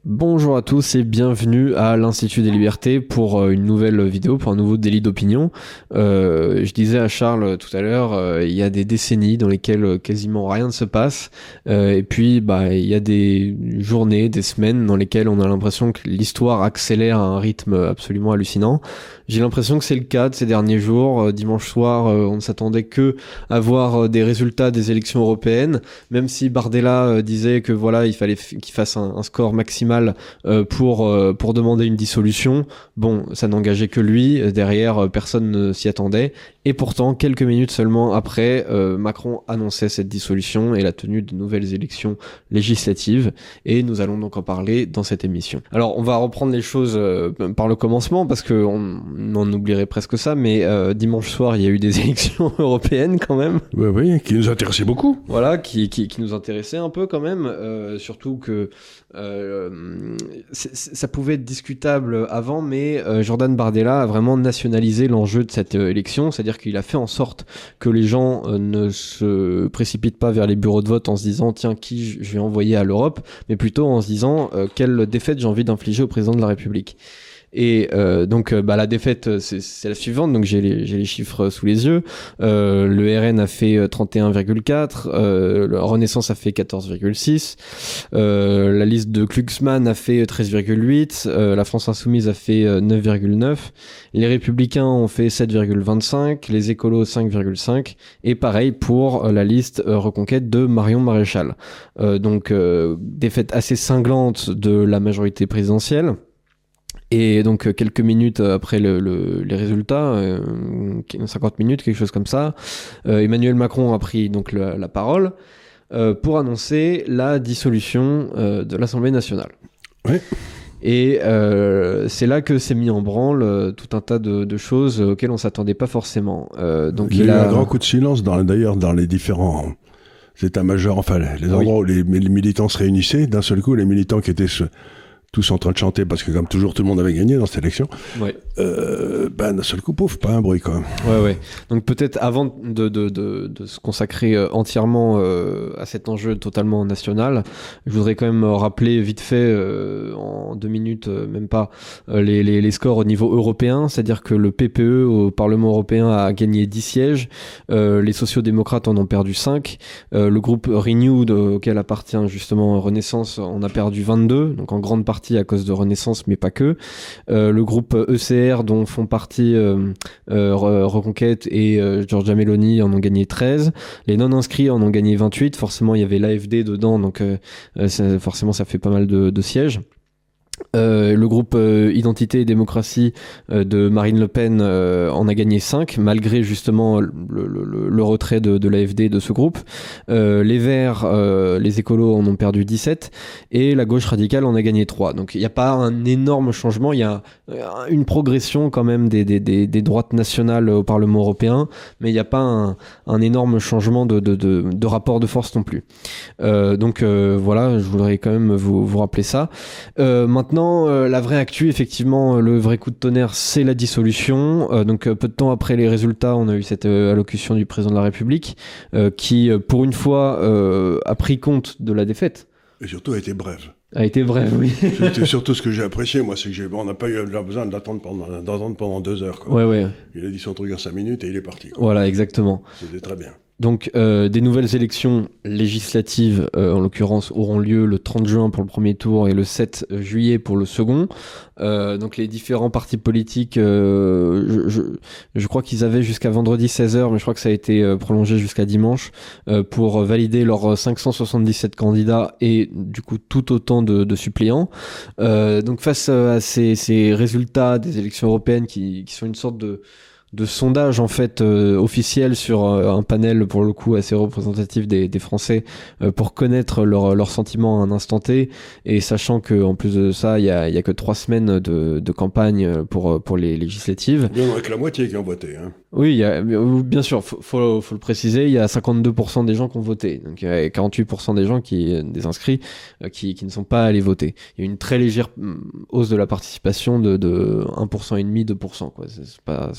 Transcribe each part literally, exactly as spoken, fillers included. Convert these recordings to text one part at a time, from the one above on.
Bonjour à tous et bienvenue à l'Institut des Libertés pour euh, une nouvelle vidéo, pour un nouveau délit d'opinion. Euh, je disais à Charles tout à l'heure, euh, il y a des décennies dans lesquelles quasiment rien ne se passe, euh, et puis bah il y a des journées, des semaines dans lesquelles on a l'impression que l'histoire accélère à un rythme absolument hallucinant. J'ai l'impression que c'est le cas de ces derniers jours. Euh, dimanche soir, euh, on ne s'attendait que à voir euh, des résultats des élections européennes, même si Bardella euh, disait que voilà, il fallait f- qu'il fasse un, un score maximal euh, pour euh, pour demander une dissolution. Bon, ça n'engageait que lui. Derrière, euh, personne ne s'y attendait. Et pourtant, quelques minutes seulement après, euh, Macron annonçait cette dissolution et la tenue de nouvelles élections législatives. Et nous allons donc en parler dans cette émission. Alors, on va reprendre les choses euh, par le commencement parce que on, on oublierait presque ça. Mais euh, dimanche soir, il y a eu des élections européennes quand même. Oui, oui, qui nous intéressait beaucoup. Voilà, qui, qui, qui nous intéressait un peu quand même, euh, surtout que euh, c'est- c'est- ça pouvait être discutable avant, mais euh, Jordan Bardella a vraiment nationalisé l'enjeu de cette euh, élection, c'est-à-dire qu'il a fait en sorte que les gens euh, ne se précipitent pas vers les bureaux de vote en se disant tiens, qui je je vais envoyer à l'Europe, mais plutôt en se disant euh, quelle défaite j'ai envie d'infliger au président de la République. Et euh, donc euh, bah, la défaite euh, c'est, c'est la suivante, donc j'ai les, j'ai les chiffres sous les yeux. Euh, le R N a fait euh, trente et un virgule quatre, euh, la Renaissance a fait quatorze virgule six, euh, la liste de Glucksmann a fait treize virgule huit, euh, la France Insoumise a fait euh, neuf virgule neuf, les Républicains ont fait sept virgule vingt-cinq, les Écolos cinq virgule cinq, et pareil pour euh, la liste euh, Reconquête de Marion Maréchal. Euh, donc euh, défaite assez cinglante de la majorité présidentielle. Et donc euh, quelques minutes après le, le, les résultats, euh, cinquante minutes, quelque chose comme ça, euh, Emmanuel Macron a pris donc le, la parole euh, pour annoncer la dissolution euh, de l'Assemblée nationale. Oui. Et euh, c'est là que s'est mis en branle euh, tout un tas de, de choses auxquelles on s'attendait pas forcément. Euh, donc il y il a eu a un grand coup de silence, dans, d'ailleurs, dans les différents états-majors, enfin, les endroits oui. où les, les militants se réunissaient. D'un seul coup, les militants qui étaient tous en train de chanter, parce que comme toujours, tout le monde avait gagné dans cette élection, ouais. euh, ben, d'un seul coup, pouf, pas un bruit, quand même. Ouais, ouais. Donc peut-être avant de, de, de, de se consacrer entièrement euh, à cet enjeu totalement national, je voudrais quand même rappeler vite fait, euh, en deux minutes, euh, même pas, euh, les, les, les scores au niveau européen, c'est-à-dire que le P P E au Parlement européen a gagné dix sièges, euh, les sociaux-démocrates en ont perdu cinq, euh, le groupe Renew, auquel appartient justement Renaissance, en a perdu vingt-deux, donc en grande partie à cause de Renaissance, mais pas que. Euh, le groupe E C R, dont font partie euh, euh, Reconquête et euh, Giorgia Meloni, en ont gagné treize. Les non-inscrits en ont gagné vingt-huit. Forcément, il y avait l'A F D dedans, donc euh, ça, forcément, ça fait pas mal de, de sièges. Euh, le groupe euh, Identité et Démocratie euh, de Marine Le Pen euh, en a gagné cinq, malgré justement le, le, le retrait de, de l'A F D de ce groupe. Euh, les Verts, euh, les écolos en ont perdu dix-sept, et la gauche radicale en a gagné trois. Donc il n'y a pas un énorme changement, il y a une progression quand même des, des, des, des droites nationales au Parlement européen, mais il n'y a pas un, un énorme changement de, de, de, de rapport de force non plus. Euh, donc euh, voilà, je voudrais quand même vous, vous rappeler ça. Euh, Maintenant, euh, la vraie actu, effectivement, le vrai coup de tonnerre, c'est la dissolution. Euh, donc, euh, peu de temps après les résultats, on a eu cette euh, allocution du président de la République euh, qui, euh, pour une fois, euh, a pris compte de la défaite. Et surtout, a été brève. A été brève, oui. C'était surtout ce que j'ai apprécié, moi, c'est que j'ai, on n'a pas eu besoin d'attendre pendant, d'attendre pendant deux heures. Quoi. Ouais, ouais. Il a dit son truc en cinq minutes et il est parti. Quoi. Voilà, exactement. C'était très bien. Donc euh, des nouvelles élections législatives, euh, en l'occurrence, auront lieu le trente juin pour le premier tour et le sept juillet pour le second. Euh, donc les différents partis politiques, euh, je, je, je crois qu'ils avaient jusqu'à vendredi seize heures, mais je crois que ça a été euh, prolongé jusqu'à dimanche, euh, pour valider leurs cinq cent soixante-dix-sept candidats et du coup tout autant de, de suppléants. Euh, donc face à ces, ces résultats des élections européennes qui, qui sont une sorte de... de sondage en fait euh, officiel sur euh, un panel pour le coup assez représentatif des, des Français euh, pour connaître leurs leur sentiments à un instant T, et sachant que en plus de ça il y a, y a que trois semaines de, de campagne pour, pour les législatives. Il y en a que la moitié qui ont voté. Hein. Oui, il y a, bien sûr, faut, faut, faut le préciser, il y a cinquante-deux pour cent des gens qui ont voté, donc il y a quarante-huit pour cent des gens qui, des inscrits, qui, qui ne sont pas allés voter. Il y a une très légère hausse de la participation de, de un pour cent et demi, deux pour cent, quoi. C'est pas, c'est pas faramineux.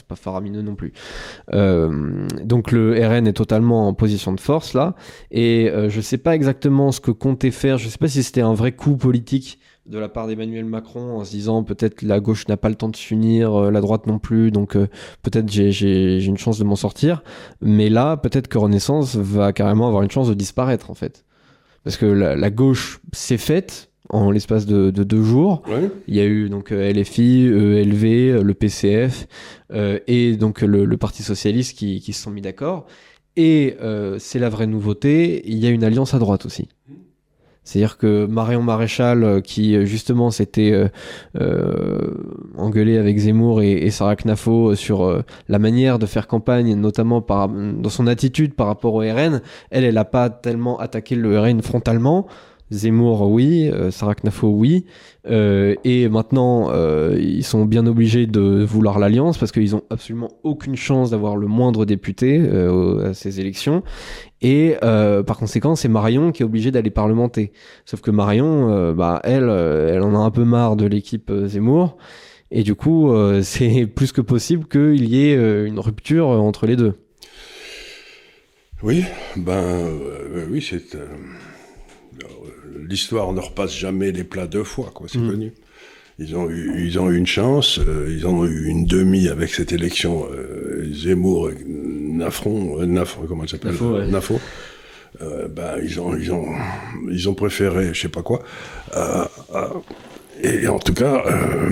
faramineux non plus. Euh, donc le R N est totalement en position de force là, et euh, je sais pas exactement ce que comptait faire, je sais pas si c'était un vrai coup politique de la part d'Emmanuel Macron en se disant peut-être la gauche n'a pas le temps de s'unir, euh, la droite non plus, donc euh, peut-être j'ai, j'ai, j'ai une chance de m'en sortir, mais là peut-être que Renaissance va carrément avoir une chance de disparaître en fait. Parce que la, la gauche s'est faite en l'espace de, de deux jours. Ouais. Il y a eu donc L F I, E L V, le P C F euh, et donc le, le Parti Socialiste qui, qui se sont mis d'accord. Et euh, c'est la vraie nouveauté, il y a une alliance à droite aussi. C'est-à-dire que Marion Maréchal, qui justement s'était euh, euh, engueulée avec Zemmour et, et Sarah Knafo sur euh, la manière de faire campagne, notamment par, dans son attitude par rapport au R N, elle, elle n'a pas tellement attaqué le R N frontalement. Zemmour, oui. Euh, Sarah Knafo, oui. Euh, et maintenant, euh, ils sont bien obligés de vouloir l'alliance parce qu'ils n'ont absolument aucune chance d'avoir le moindre député euh, à ces élections. Et euh, par conséquent, c'est Marion qui est obligée d'aller parlementer. Sauf que Marion, euh, bah, elle, euh, elle en a un peu marre de l'équipe euh, Zemmour. Et du coup, euh, c'est plus que possible qu'il y ait euh, une rupture entre les deux. Oui, ben euh, oui, c'est... Euh... L'histoire ne repasse jamais les plats deux fois, quoi, c'est mmh. connu. Ils ont eu, ils ont eu une chance, euh, ils en ont eu une demi avec cette élection euh, Zemmour, Nafron, euh, Nafron, comment elle s'appelle, Nafo, ouais. Nafo. Euh, ben ils ont, ils ont, ils ont préféré, je sais pas quoi. Euh, euh, et en tout cas, euh,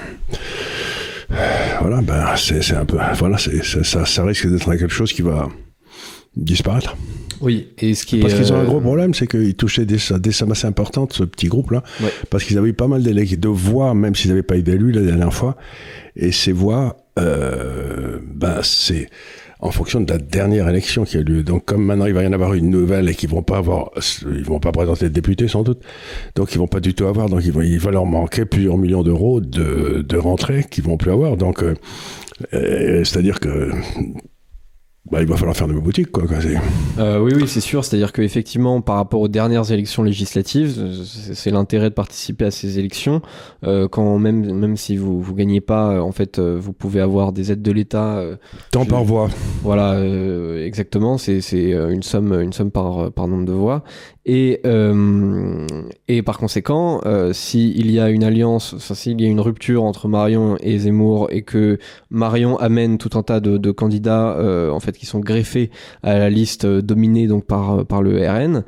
voilà, ben c'est, c'est un peu, voilà, c'est, c'est, ça, ça risque d'être quelque chose qui va disparaître. Oui, et ce qui parce est, qu'ils ont euh... un gros problème, c'est qu'ils touchaient des, des sommes assez importantes, ce petit groupe-là, ouais. parce qu'ils avaient eu pas mal de voix, même s'ils n'avaient pas eu d'élus la dernière fois, et ces voix, euh, ben c'est en fonction de la dernière élection qui a eu lieu. Donc comme maintenant il va y en avoir une nouvelle et qu'ils vont pas avoir, ils vont pas présenter de députés sans doute, donc ils vont pas du tout avoir, donc ils vont, il va leur manquer plusieurs millions d'euros de, de rentrées qu'ils vont plus avoir. Donc euh, euh, c'est-à-dire que bah, il va falloir faire de nouvelles boutiques, quoi. C'est... Euh, oui, oui, c'est sûr. C'est-à-dire qu'effectivement, par rapport aux dernières élections législatives, c'est, c'est l'intérêt de participer à ces élections. Euh, quand même, même si vous vous gagnez pas, en fait, vous pouvez avoir des aides de l'État. Euh, Tant je, par voix. Voilà, euh, exactement. C'est c'est une somme, une somme par par nombre de voix. Et euh, et par conséquent, euh, s'il y a une alliance, enfin, s'il y a une rupture entre Marion et Zemmour et que Marion amène tout un tas de, de candidats, euh, en fait, qui sont greffés à la liste dominée donc par par le R N,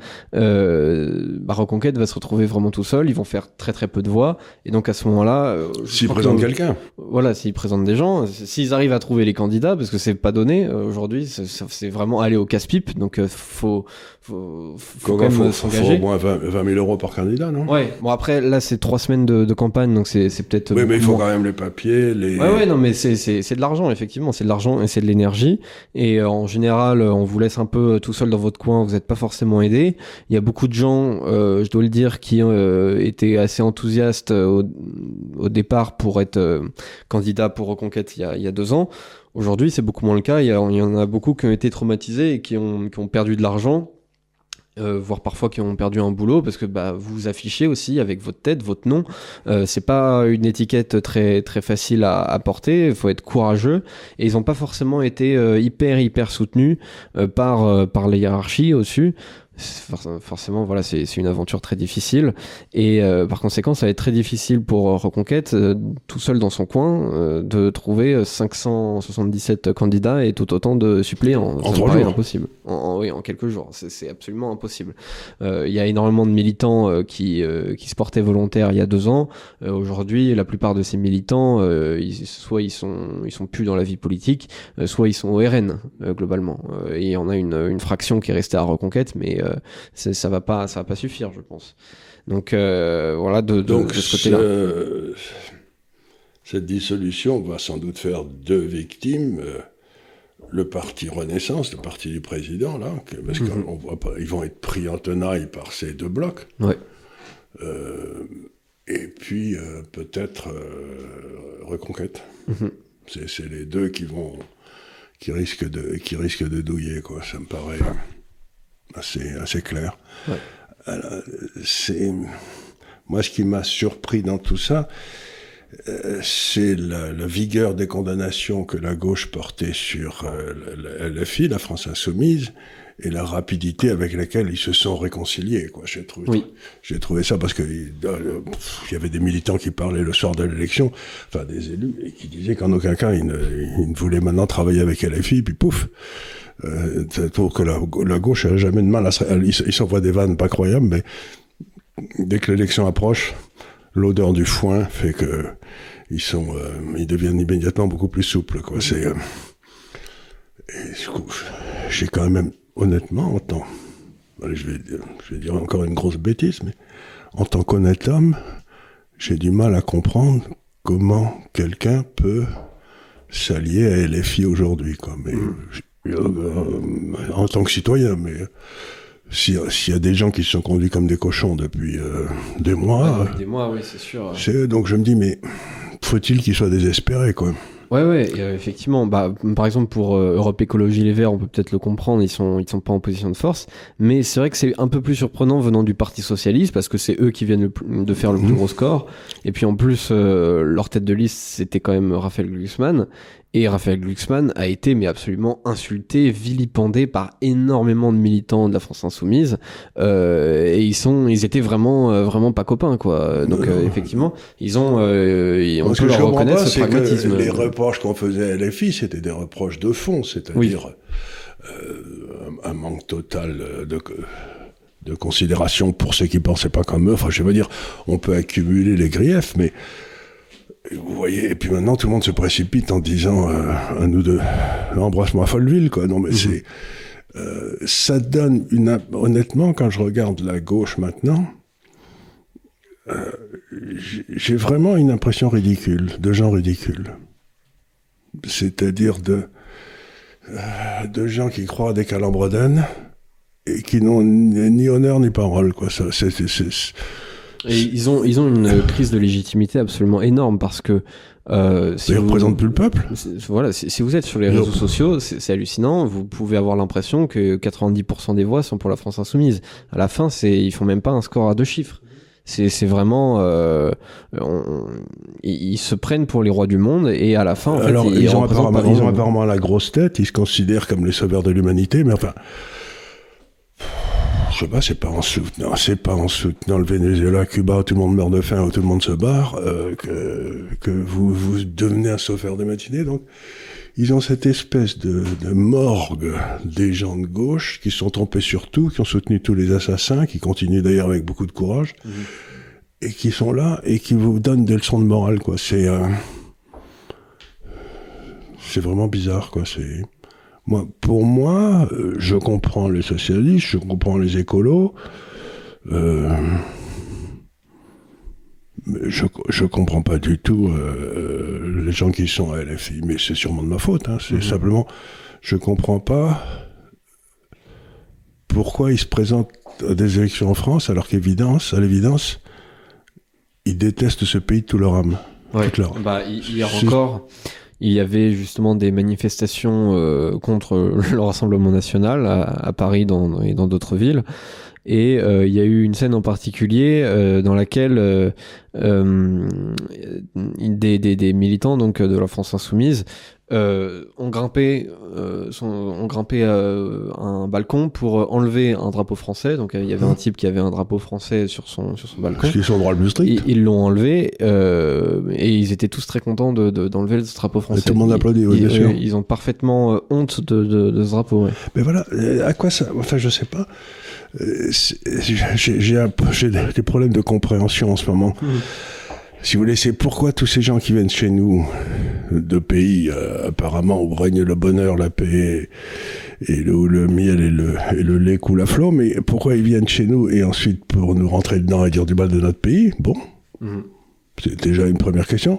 euh, bah, Reconquête va se retrouver vraiment tout seul. Ils vont faire très très peu de voix, et donc à ce moment-là, euh, s'ils présentent quelqu'un, voilà, s'ils présentent des gens, s'ils arrivent à trouver les candidats, parce que c'est pas donné euh, aujourd'hui, c'est, c'est vraiment aller au casse-pipe, donc euh, faut faut, faut quand même faut, s'engager. Faut au moins vingt mille euros par candidat, non? Ouais. Bon, après là c'est trois semaines de, de campagne, donc c'est c'est peut-être. Oui, mais il faut moins. Quand même les papiers, les. Ouais, ouais, non, mais c'est c'est c'est de l'argent, effectivement, c'est de l'argent et c'est de l'énergie. Et euh, en général, on vous laisse un peu tout seul dans votre coin, vous n'êtes pas forcément aidé. Il y a beaucoup de gens, euh, je dois le dire, qui euh, étaient assez enthousiastes au, au départ pour être euh, candidat pour Reconquête il y a il y a deux ans. Aujourd'hui, c'est beaucoup moins le cas. Il y, a, il y en a beaucoup qui ont été traumatisés et qui ont qui ont perdu de l'argent. Euh, voire parfois qui ont perdu un boulot parce que bah vous vous affichez aussi avec votre tête, votre nom. Euh, c'est pas une étiquette très très facile à, à porter. Il faut être courageux et ils ont pas forcément été euh, hyper hyper soutenus euh, par euh, par les hiérarchies au-dessus. Forcément, voilà, c'est, c'est une aventure très difficile et euh, par conséquent, ça va être très difficile pour euh, Reconquête, euh, tout seul dans son coin, euh, de trouver cinq cent soixante-dix-sept candidats et tout autant de suppléants. En ça trois me paraît jours. Impossible. En, en, oui, en quelques jours. C'est, c'est absolument impossible. Il euh, y a énormément de militants euh, qui euh, qui se portaient volontaires il y a deux ans. Euh, aujourd'hui, la plupart de ces militants, euh, ils, soit ils sont ils sont plus dans la vie politique, euh, soit ils sont au R N euh, globalement. Euh, et il y en a une une fraction qui est restée à Reconquête, mais euh, C'est, ça va pas, ça va pas suffire, je pense. Donc euh, voilà, de, de, Donc, de ce côté-là. Ce, cette dissolution va sans doute faire deux victimes. Euh, le parti Renaissance, le parti du président, là, que, parce mm-hmm. qu'on voit pas, ils vont être pris en tenaille par ces deux blocs. Ouais. Euh, et puis euh, peut-être euh, Reconquête. Mm-hmm. C'est, c'est les deux qui vont, qui risquent de, qui risquent de douiller, quoi. Ça me paraît assez, assez clair. Ouais. Alors, c'est... Moi, ce qui m'a surpris dans tout ça, euh, c'est la, la vigueur des condamnations que la gauche portait sur euh, la, la L F I, la France Insoumise, et la rapidité avec laquelle ils se sont réconciliés, quoi. J'ai trouvé, oui. j'ai trouvé ça parce que il y avait des militants qui parlaient le soir de l'élection, enfin des élus, et qui disaient qu'en aucun cas ils ne, ils ne voulaient maintenant travailler avec L F I, puis pouf. Euh, pour que la, la gauche n'a jamais de mal à se, ils, ils s'envoient des vannes pas croyables, mais dès que l'élection approche, l'odeur du foin fait que ils sont, euh, ils deviennent immédiatement beaucoup plus souples, quoi. C'est, euh, et, j'ai quand même, honnêtement, en tant, allez, je vais, je vais dire encore une grosse bêtise, mais en tant qu'honnête homme, j'ai du mal à comprendre comment quelqu'un peut s'allier à L F I aujourd'hui, quoi. Mais mmh. euh, en tant que citoyen, mais s'il si y a des gens qui se sont conduits comme des cochons depuis euh, des mois, ouais, des mois, oui, c'est sûr. C'est, donc je me dis, mais faut-il qu'ils soient désespérés, quoi. Ouais, ouais, et, euh, effectivement. Bah, par exemple, pour euh, Europe Écologie Les Verts, on peut peut-être le comprendre, ils sont, ils sont pas en position de force. Mais c'est vrai que c'est un peu plus surprenant venant du Parti Socialiste, parce que c'est eux qui viennent le, de faire le plus gros score. Et puis en plus, euh, leur tête de liste, c'était quand même Raphaël Glucksmann. Et Raphaël Glucksmann a été mais absolument insulté, vilipendé par énormément de militants de la France Insoumise. Euh, et ils sont, ils étaient vraiment, euh, vraiment pas copains, quoi. Donc euh, effectivement, ils ont, euh, on Parce peut que leur je reconnaître pas, ce pragmatisme. Les reproches qu'on faisait à L F I, c'était des reproches de fond, c'est-à-dire oui. euh, un, un manque total de de considération pour ceux qui pensaient pas comme eux. Enfin, je veux dire, on peut accumuler les griefs, mais vous voyez, et puis maintenant tout le monde se précipite en disant euh, à nous deux, embrasse-moi Folleville, quoi. Non mais mmh. c'est, euh, ça donne une, honnêtement, quand je regarde la gauche maintenant, euh, j'ai vraiment une impression ridicule, de gens ridicules. C'est-à-dire de, euh, de gens qui croient à des calembres d'âne et qui n'ont ni, ni honneur ni parole, quoi. Ça, c'est, c'est, c'est, Et ils ont, ils ont une crise de légitimité absolument énorme parce que euh, si ils vous ne représentent plus le peuple. Voilà, si, si vous êtes sur les réseaux sociaux, c'est, c'est hallucinant. Vous pouvez avoir l'impression que quatre-vingt-dix pour cent des voix sont pour la France Insoumise. À la fin, c'est, ils font même pas un score à deux chiffres. C'est, c'est vraiment, euh, on, ils, ils se prennent pour les rois du monde et à la fin, en Alors, fait, ils, ils, ils ont apparemment, pas ils ont apparemment la grosse tête. Ils se considèrent comme les sauveurs de l'humanité, mais enfin. Je sais pas, c'est pas en soutenant, c'est pas en soutenant le Venezuela, Cuba, où tout le monde meurt de faim, où tout le monde se barre, euh, que, que vous, vous devenez un sauveur de matinée. Donc, ils ont cette espèce de, de morgue des gens de gauche qui se sont trompés sur tout, qui ont soutenu tous les assassins, qui continuent d'ailleurs avec beaucoup de courage, mmh. et qui sont là et qui vous donnent des leçons de morale, quoi. C'est, euh, c'est vraiment bizarre, quoi. C'est. Moi, pour moi, euh, je comprends les socialistes, je comprends les écolos, euh, je je comprends pas du tout euh, les gens qui sont à L F I, mais c'est sûrement de ma faute. Hein, c'est mmh. simplement, je comprends pas pourquoi ils se présentent à des élections en France, alors qu'évidence, à l'évidence, ils détestent ce pays de tout leur âme. Ouais. Leur... Bah, hier c'est... encore. Il y avait justement des manifestations euh, contre le Rassemblement National à, à Paris dans, et dans d'autres villes. Et euh, il y a eu une scène en particulier euh, dans laquelle euh, euh, des, des, des militants donc, de la France Insoumise euh, ont grimpé, euh, sont, ont grimpé euh, un balcon pour enlever un drapeau français. Donc il y avait un type qui avait un drapeau français sur son, sur son balcon. Parce qu'ils sont au droit le plus strict. Ils, ils l'ont enlevé euh, et ils étaient tous très contents de, de, d'enlever ce drapeau français. Et tout le monde applaudit, oui, bien sûr. Ils ont parfaitement honte de, de, de ce drapeau. Ouais. Mais voilà, à quoi ça... Enfin, je sais pas. J'ai, j'ai, un, j'ai des problèmes de compréhension en ce moment. Mmh. Si vous voulez, c'est pourquoi tous ces gens qui viennent chez nous, de pays euh, apparemment où règne le bonheur, la paix, et le, où le miel et le, et le lait coulent à flot, mais pourquoi ils viennent chez nous et ensuite pour nous rentrer dedans et dire du mal de notre pays? Bon, mmh. c'est déjà une première question.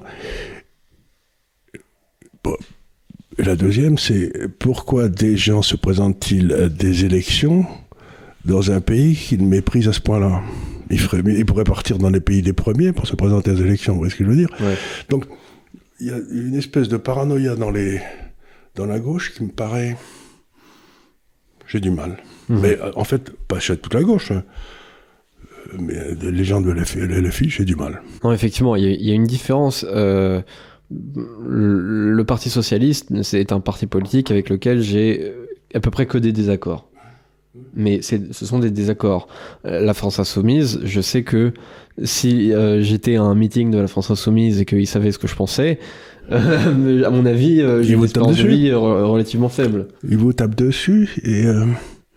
Bon. Et la deuxième, c'est pourquoi des gens se présentent-ils à des élections dans un pays qu'ils méprisent à ce point-là? Il, ferait, il pourrait partir dans les pays des premiers pour se présenter aux élections, vous voyez ce que je veux dire? Ouais. Donc, il y a une espèce de paranoïa dans, les, dans la gauche qui me paraît... J'ai du mal. Mmh. Mais en fait, pas chez toute la gauche. Hein. mais les gens de L F I, j'ai du mal. Non, effectivement, il y, y a une différence. Euh, le, le Parti socialiste, c'est un parti politique avec lequel j'ai à peu près que des désaccords. Mais c'est, ce sont des désaccords. La France Insoumise, je sais que si euh, j'étais à un meeting de la France Insoumise et qu'ils savaient ce que je pensais, euh, à mon avis, euh, j'ai une espérance de vie relativement faible. Ils vous tapent dessus et... Euh...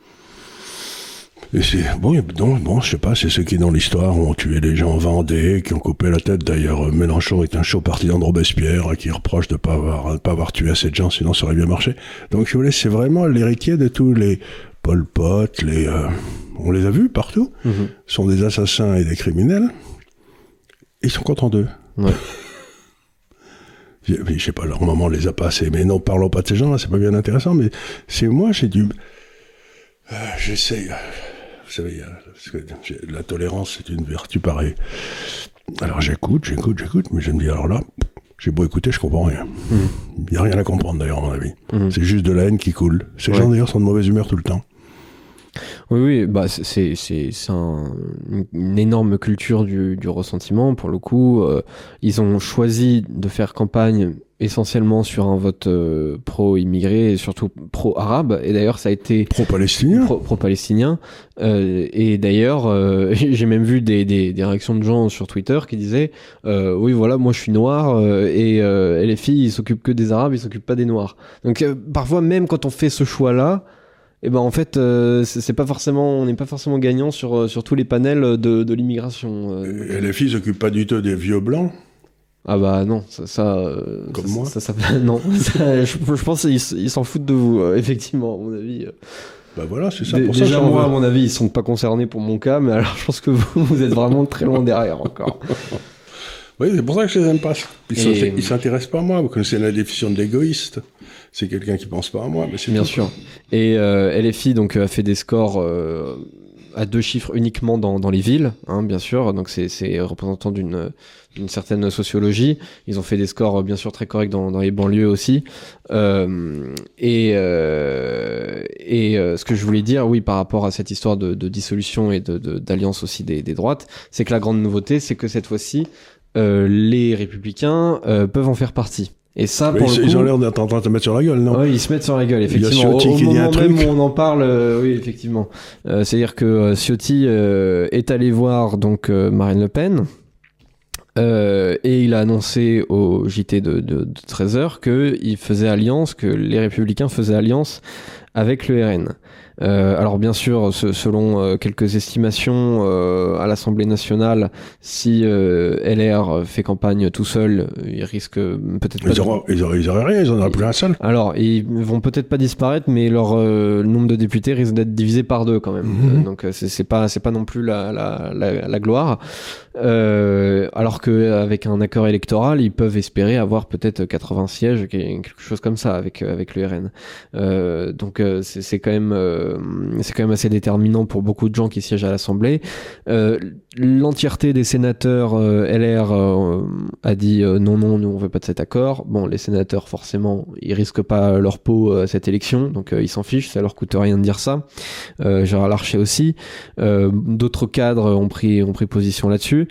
Et c'est, bon, bon, bon, je sais pas, c'est ceux qui, dans l'histoire, ont tué les gens en Vendée, qui ont coupé la tête. D'ailleurs, Mélenchon est un chaud partisan de Robespierre, qui reproche de pas avoir, de pas avoir tué assez de gens, sinon ça aurait bien marché. Donc, si vous voulez, c'est vraiment l'héritier de tous les Pol Pot, les, euh, on les a vus partout, mm-hmm. sont des assassins et des criminels. Et ils sont contents d'eux. Ouais. je, je sais pas, leur maman les a pas assez, mais non, parlons pas de ces gens-là, c'est pas bien intéressant, mais c'est moi, j'ai du, euh, j'essaie, vous savez, parce que la tolérance, c'est une vertu pareille. Alors j'écoute, j'écoute, j'écoute, mais je me dis, alors là, j'ai beau écouter, je comprends rien. Il mmh. n'y a rien à comprendre d'ailleurs, à mon avis. Mmh. C'est juste de la haine qui coule. Ces ouais. gens d'ailleurs sont de mauvaise humeur tout le temps. Oui, oui, bah c'est, c'est, c'est un, une énorme culture du, du ressentiment. Pour le coup, euh, ils ont choisi de faire campagne essentiellement sur un vote euh, pro-immigré et surtout pro-arabe. Et d'ailleurs, ça a été... Pro-palestinien pro, Pro-palestinien. Euh, et d'ailleurs, euh, j'ai même vu des, des, des réactions de gens sur Twitter qui disaient euh, « Oui, voilà, moi je suis noir euh, et euh, les filles, ils s'occupent que des arabes, ils s'occupent pas des noirs. » Donc euh, parfois, même quand on fait ce choix-là, et eh ben en fait euh, c'est, c'est pas forcément on n'est pas forcément gagnant sur sur tous les panels de de l'immigration. Euh. Et les filles s'occupent pas du tout des vieux blancs. Ah bah non, ça, ça euh, comme ça, moi. Ça, ça, ça non, ça, je, je pense qu'ils ils s'en foutent de vous euh, effectivement à mon avis. Bah voilà, c'est ça. D- pour déjà ça, moi veux... à mon avis ils sont pas concernés pour mon cas, mais alors je pense que vous vous êtes vraiment très loin derrière encore. Oui, c'est pour ça que je les aime pas. Ils Et... ne s'intéressent pas à moi. Vous connaissez la définition de l'égoïste. C'est quelqu'un qui pense pas à moi. Mais c'est bien tout. sûr. Et euh, L F I donc a fait des scores euh, à deux chiffres uniquement dans, dans les villes, hein, bien sûr. Donc c'est, c'est représentant d'une, d'une certaine sociologie. Ils ont fait des scores bien sûr très corrects dans, dans les banlieues aussi. Euh, et euh, et euh, ce que je voulais dire, oui, par rapport à cette histoire de, de dissolution et de, de, d'alliance aussi des, des droites, c'est que la grande nouveauté, c'est que cette fois-ci, euh, les républicains euh, peuvent en faire partie. Et ça, pour ils, le coup, ils ont l'air d'être en train de se mettre sur la gueule, non? Oui, ils se mettent sur la gueule, effectivement. Au, au moment même où on en parle, euh, oui, effectivement. Euh, c'est-à-dire que euh, Ciotti euh, est allé voir donc euh, Marine Le Pen euh, et il a annoncé au J T de, de, de treize heures qu'il faisait alliance, que les Républicains faisaient alliance avec le R N. Euh, alors bien sûr, ce, selon euh, quelques estimations euh, à l'Assemblée nationale, si euh, L R fait campagne tout seul, ils risquent peut-être pas... Ils auraient, de... ils auraient, ils auraient rien, ils en auraient plus un seul. Alors, ils vont peut-être pas disparaître, mais leur euh, nombre de députés risque d'être divisé par deux quand même. Mmh. Donc c'est, c'est pas, c'est pas non plus la, la, la, la gloire. Euh, alors qu'avec un accord électoral, ils peuvent espérer avoir peut-être quatre-vingts sièges, quelque chose comme ça avec avec le R N. Euh, donc c'est, c'est quand même euh, c'est quand même assez déterminant pour beaucoup de gens qui siègent à l'Assemblée. Euh, l'entièreté des sénateurs euh, L R euh, a dit euh, non non, nous on veut pas de cet accord. Bon, les sénateurs forcément ils risquent pas leur peau à cette élection, donc euh, ils s'en fichent, ça leur coûte rien de dire ça. Euh, Gérard Larcher aussi. Euh, d'autres cadres ont pris ont pris position là-dessus.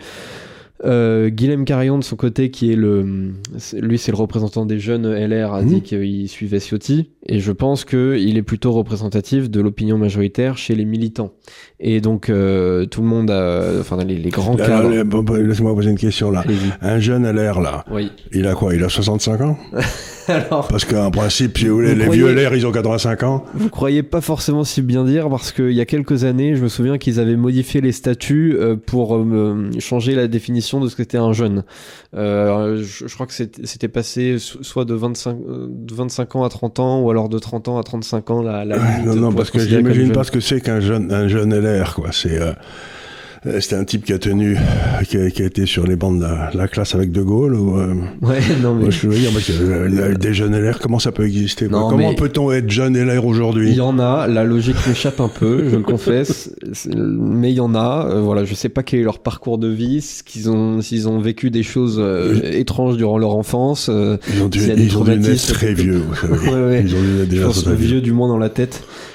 Euh, Guilhem Carayon de son côté, qui est le, lui c'est le représentant des jeunes L R, a mmh. dit qu'il suivait Ciotti, et je pense que il est plutôt représentatif de l'opinion majoritaire chez les militants. Et donc euh, tout le monde, a, enfin les, les grands cadres. Alors, bon, bon, laisse-moi poser une question là. Allez-y. Un jeune L R là, oui. Il a quoi? Il a soixante-cinq ans? Alors, parce qu'en principe, si vous voulez, vous les croyez, vieux L R, ils ont quatre-vingt-cinq ans. Vous croyez pas forcément si bien dire, parce qu'il y a quelques années, je me souviens qu'ils avaient modifié les statuts euh, pour euh, changer la définition de ce qu'était un jeune. Euh, je, je crois que c'était, c'était passé soit de vingt-cinq, de vingt-cinq ans à trente ans, ou alors de trente ans à trente-cinq ans la, la limite. Non, non, parce que j'imagine pas ce que c'est qu'un jeune, un jeune L R, quoi. C'est... Euh... C'était un type qui a tenu, qui a, qui a été sur les bancs de la, la classe avec De Gaulle ou. Euh, ouais, non mais. Je veux dire, parce que euh, des jeunes L R, comment ça peut exister? Non, comment peut-on être jeune L R aujourd'hui? Il y en a, la logique m'échappe un peu, je le confesse, mais il y en a. Euh, voilà, je sais pas quel est leur parcours de vie, qu'ils ont, s'ils ont vécu des choses euh, oui. étranges durant leur enfance. Euh, ils ont dû, ils ont dû naître très vieux. Vous savez. ouais, ouais. Ils ont dû naître déjà je pense vieux, vieux du moins dans la tête.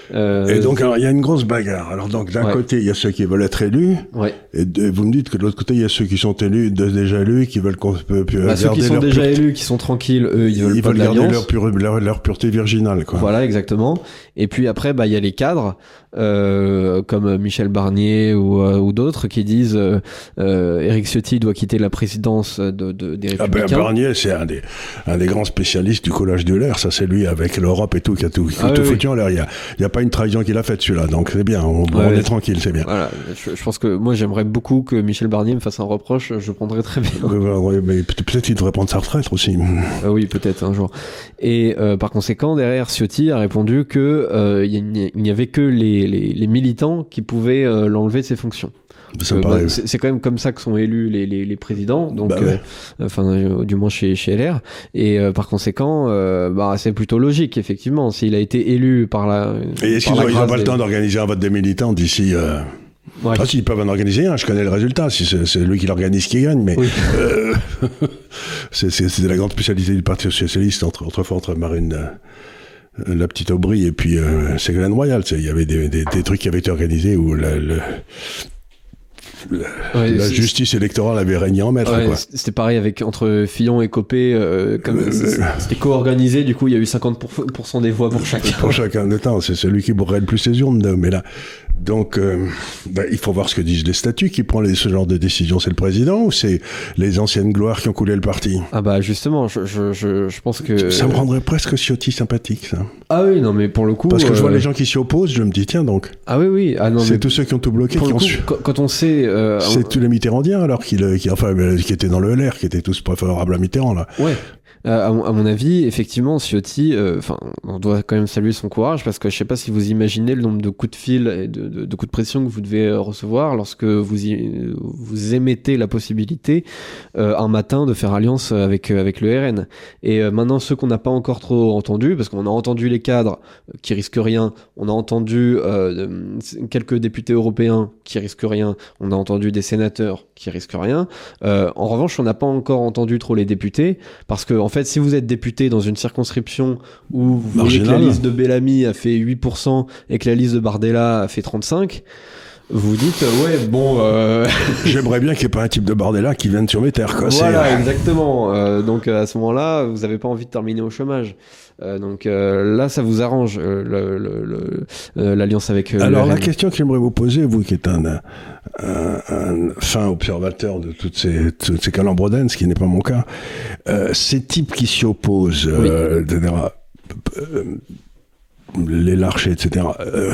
Euh, et donc, il y a une grosse bagarre. Alors, donc, d'un ouais. côté, il y a ceux qui veulent être élus. Ouais. Et, de, et vous me dites que de l'autre côté, il y a ceux qui sont élus, de, déjà élus, qui veulent qu'on peut, peut bah, ceux qui sont déjà pureté. élus, qui sont tranquilles, eux, ils veulent ils pas veulent de garder l'alliance. leur, pure, leur, leur pureté virginale, quoi. Voilà, exactement. Et puis après, bah, il y a les cadres, euh, comme Michel Barnier ou, euh, ou d'autres, qui disent euh, euh, Éric Ciotti doit quitter la présidence de, de, des Républicains. Ah ben, Barnier, c'est un des, un des grands spécialistes du collage de l'air. Ça, c'est lui avec l'Europe et tout qui a tout, qui ah, tout oui, foutu oui. en l'air. Il y a, il y a pas une trahison qu'il a faite, celui-là. Donc c'est bien. On, on ouais, est tranquille, c'est bien. Voilà. Je, je pense que moi, j'aimerais beaucoup que Michel Barnier me fasse un reproche. Je prendrais très bien. Euh, ouais, mais peut-être qu'il devrait prendre sa retraite aussi. Euh, oui, peut-être un jour. Et euh, par conséquent, derrière, Ciotti a répondu que euh, il n'y avait que les, les, les militants qui pouvaient euh, l'enlever de ses fonctions. Euh, bah, c'est, c'est quand même comme ça que sont élus les, les, les présidents, donc, bah ouais. euh, enfin, euh, du moins chez, chez L R. Et euh, par conséquent, euh, bah, c'est plutôt logique, effectivement. S'il a été élu par la. Et est-ce qu'ils n'ont pas des... le temps d'organiser un vote des militants d'ici. Euh... Ouais. Ah, s'ils peuvent en organiser un, je connais le résultat. Si c'est, c'est lui qui l'organise qui gagne, mais oui. euh, c'est, c'est, c'est la grande spécialité du Parti socialiste entre, autrefois entre Marine. Euh, la petite Aubry et puis euh, Ségolène Royal. Il y avait des, des, des trucs qui avaient été organisés où la, le, la, ouais, la justice électorale avait régné en maître. Ouais, quoi. C'était pareil avec entre Fillon et Copé. Euh, comme euh, c'était co-organisé, du coup, il y a eu cinquante pour cent des voix pour chacun. Pour chacun de temps, c'est celui qui bourrait le plus ses urnes. Mais là, donc, euh, bah, il faut voir ce que disent les statuts. Qui prend les, ce genre de décision, c'est le président ou c'est les anciennes gloires qui ont coulé le parti? Ah bah justement, je, je, je, je pense que ça me rendrait presque Ciotti sympathique, ça. Ah oui, non mais pour le coup, parce que euh... je vois les gens qui s'y opposent, je me dis tiens donc. Ah oui oui, ah non. C'est mais tous ceux qui ont tout bloqué qui ont su. Quand, quand on sait, euh, c'est on... tous les Mitterrandiens alors qui, qui, enfin, qui étaient dans le L R, qui étaient tous pas favorables à Mitterrand là. Ouais. Euh, à, mon, à mon avis, effectivement, Ciotti, enfin, euh, on doit quand même saluer son courage parce que je sais pas si vous imaginez le nombre de coups de fil et de, de, de coups de pression que vous devez recevoir lorsque vous y, vous émettez la possibilité euh, un matin de faire alliance avec avec le R N. Et euh, maintenant, ceux qu'on n'a pas encore trop entendus, parce qu'on a entendu les cadres qui risquent rien, on a entendu euh, quelques députés européens qui risquent rien, on a entendu des sénateurs qui risquent rien. Euh, en revanche, on n'a pas encore entendu trop les députés parce que en fait, si vous êtes député dans une circonscription où vous voyez que la liste de Bellamy a fait huit pour cent et que la liste de Bardella a fait trente-cinq, vous vous dites, ouais, bon... Euh... J'aimerais bien qu'il n'y ait pas un type de Bardella qui vienne sur mes terres, quoi. Voilà, c'est... exactement. Euh, donc à ce moment-là, vous n'avez pas envie de terminer au chômage. Euh, donc euh, là, ça vous arrange, euh, le, le, le, euh, l'alliance avec... Euh, Alors la question que j'aimerais vous poser, vous qui êtes un, un, un fin observateur de toutes ces, toutes ces calembrodènes, ce qui n'est pas mon cas, euh, ces types qui s'y opposent, oui. euh, et cetera, euh, les Larcher, et cetera, euh,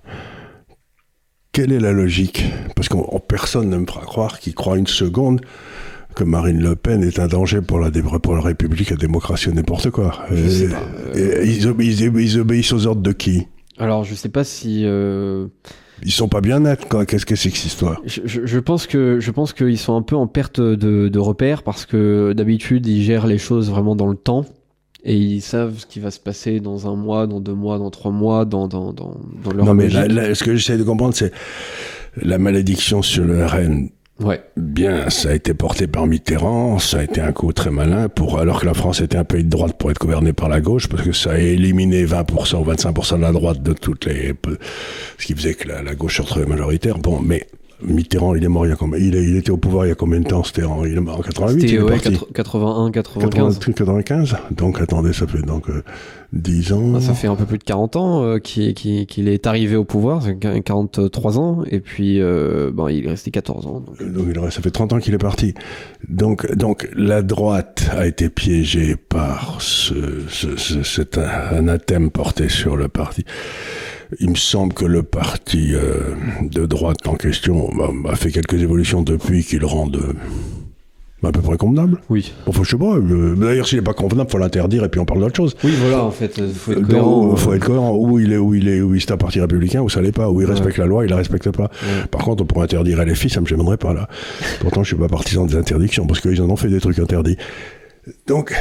quelle est la logique? Parce que personne ne me fera croire qu'il croit une seconde que Marine Le Pen est un danger pour la, pour la République, la démocratie ou n'importe quoi. Je et, sais pas. Euh... Et ils, obéissent, ils obéissent aux ordres de qui? Alors, je sais pas si... Euh... Ils sont pas bien nets, quoi. Qu'est-ce que c'est que cette histoire? je, je, je pense que je pense qu'ils sont un peu en perte de, de repères parce que d'habitude, ils gèrent les choses vraiment dans le temps. Et ils savent ce qui va se passer dans un mois, dans deux mois, dans trois mois, dans, dans, dans, dans leur Non, mais logique. là, là, ce que j'essaie de comprendre, c'est la malédiction sur le R N. Ouais. Bien, ça a été porté par Mitterrand, ça a été un coup très malin, pour, alors que la France était un pays de droite pour être gouverné par la gauche, parce que ça a éliminé vingt pour cent ou vingt-cinq pour cent de la droite de toutes les... ce qui faisait que la, la gauche se retrouvait majoritaire. Bon, mais... Mitterrand, il est mort il y a combien? Il, il était au pouvoir il y a combien de temps? C'était en, il est mort en quatre-vingt-huit. C'était il est ouais, parti. quatre-vingt-un, quatre-vingt-quinze. quatre-vingt-quinze. Donc attendez, ça fait donc euh, dix ans. Ça fait un peu plus de quarante ans euh, qu'il, qu'il, qu'il est arrivé au pouvoir, c'est quarante-trois ans, et puis euh, bon, il est resté quatorze ans. Donc, donc il reste, ça fait trente ans qu'il est parti. Donc, donc la droite a été piégée par ce, ce, ce, cet anathème porté sur le parti. Il me semble que le parti euh, de droite en question bah, a fait quelques évolutions depuis qui le rendent euh, à peu près convenable. Oui. Enfin, je sais pas. Euh, d'ailleurs, s'il n'est pas convenable, il faut l'interdire et puis on parle d'autre chose. Oui, voilà, en fait, il faut être cohérent. Il faut être cohérent. Où il est, où il est, où c'est un parti républicain, où ça l'est pas, où il respecte ouais. la loi, il la respecte pas. Ouais. Par contre, pour interdire L F I, ça me gênerait pas là. Pourtant, je suis pas partisan des interdictions parce qu'ils en ont fait des trucs interdits. Donc,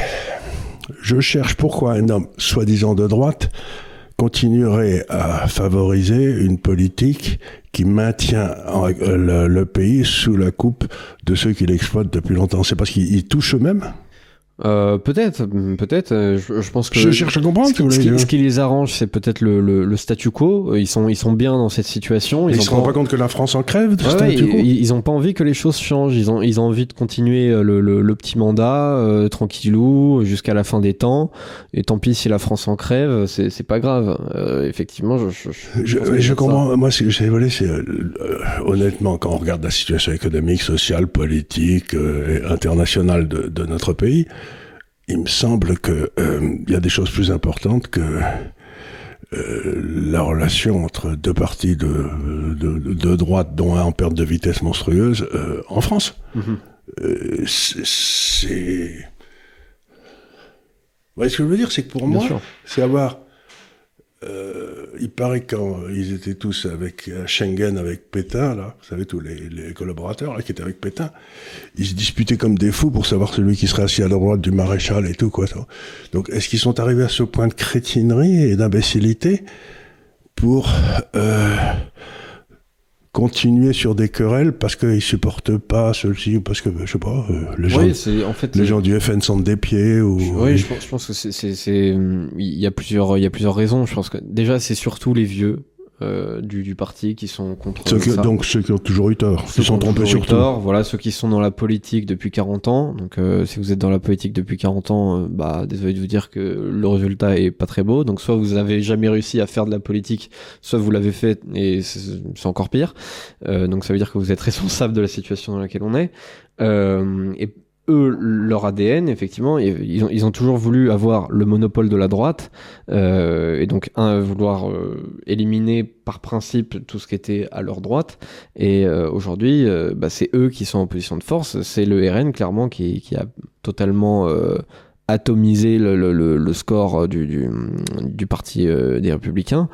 je cherche pourquoi un homme soi-disant de droite continuerait à favoriser une politique qui maintient le, le pays sous la coupe de ceux qui l'exploitent depuis longtemps. C'est parce qu'ils touchent eux-mêmes? Euh, peut-être, peut-être. Je, je pense que je cherche à comprendre. Ce, ce, qui, ce qui les arrange, c'est peut-être le, le, le statu quo. Ils sont, ils sont bien dans cette situation. Ils ne se rendent pas compte que la France en crève. Ouais, statu quo. Ils, ils ont pas envie que les choses changent. Ils ont, ils ont envie de continuer le, le, le petit mandat euh, tranquillou jusqu'à la fin des temps. Et tant pis si la France en crève, c'est, c'est pas grave. Euh, effectivement, je, je, je, je, je comprends. Ça. Moi, ce que j'ai volé, c'est euh, honnêtement quand on regarde la situation économique, sociale, politique, euh, internationale de, de notre pays. Il me semble que euh, y a des choses plus importantes que euh, la relation entre deux partis de, de, de droite, dont un en perte de vitesse monstrueuse, euh, en France. Mm-hmm. Euh, c'est, c'est... Vous voyez ce que je veux dire ? C'est que pour Bien moi, sûr. c'est avoir... Euh, il paraît que quand ils étaient tous avec à Schengen avec Pétain, là, vous savez, tous les, les collaborateurs là, qui étaient avec Pétain, ils se disputaient comme des fous pour savoir celui qui serait assis à la droite du maréchal et tout, quoi. Ça. Donc, est-ce qu'ils sont arrivés à ce point de crétinerie et d'imbécilité pour euh, continuer sur des querelles parce qu'ils supportent pas ceux-ci ou parce que, je sais pas, euh, les, gens, oui, c'est, en fait, les gens du F N sont des pieds ou... Oui, je pense, je pense que c'est, c'est, c'est, il y a plusieurs, il y a plusieurs raisons. Je pense que déjà, c'est surtout les vieux euh, du, du parti qui sont contre ceux qui, ça. Donc ceux qui ont toujours eu tort, ceux qui sont trompés sur tort, voilà, ceux qui sont dans la politique depuis quarante ans. Donc, euh, si vous êtes dans la politique depuis quarante ans, euh, bah, désolé de vous dire que le résultat est pas très beau. Donc, soit vous avez jamais réussi à faire de la politique, soit vous l'avez fait et c'est, c'est encore pire. Euh, donc, ça veut dire que vous êtes responsable de la situation dans laquelle on est. Euh, et eux, leur A D N, effectivement, ils ont, ils ont toujours voulu avoir le monopole de la droite, euh, et donc un, vouloir euh, éliminer par principe tout ce qui était à leur droite. Et euh, aujourd'hui, euh, bah, c'est eux qui sont en position de force. C'est le R N, clairement, qui, qui a totalement euh, atomisé le, le, le score du, du, du parti euh, des Républicains.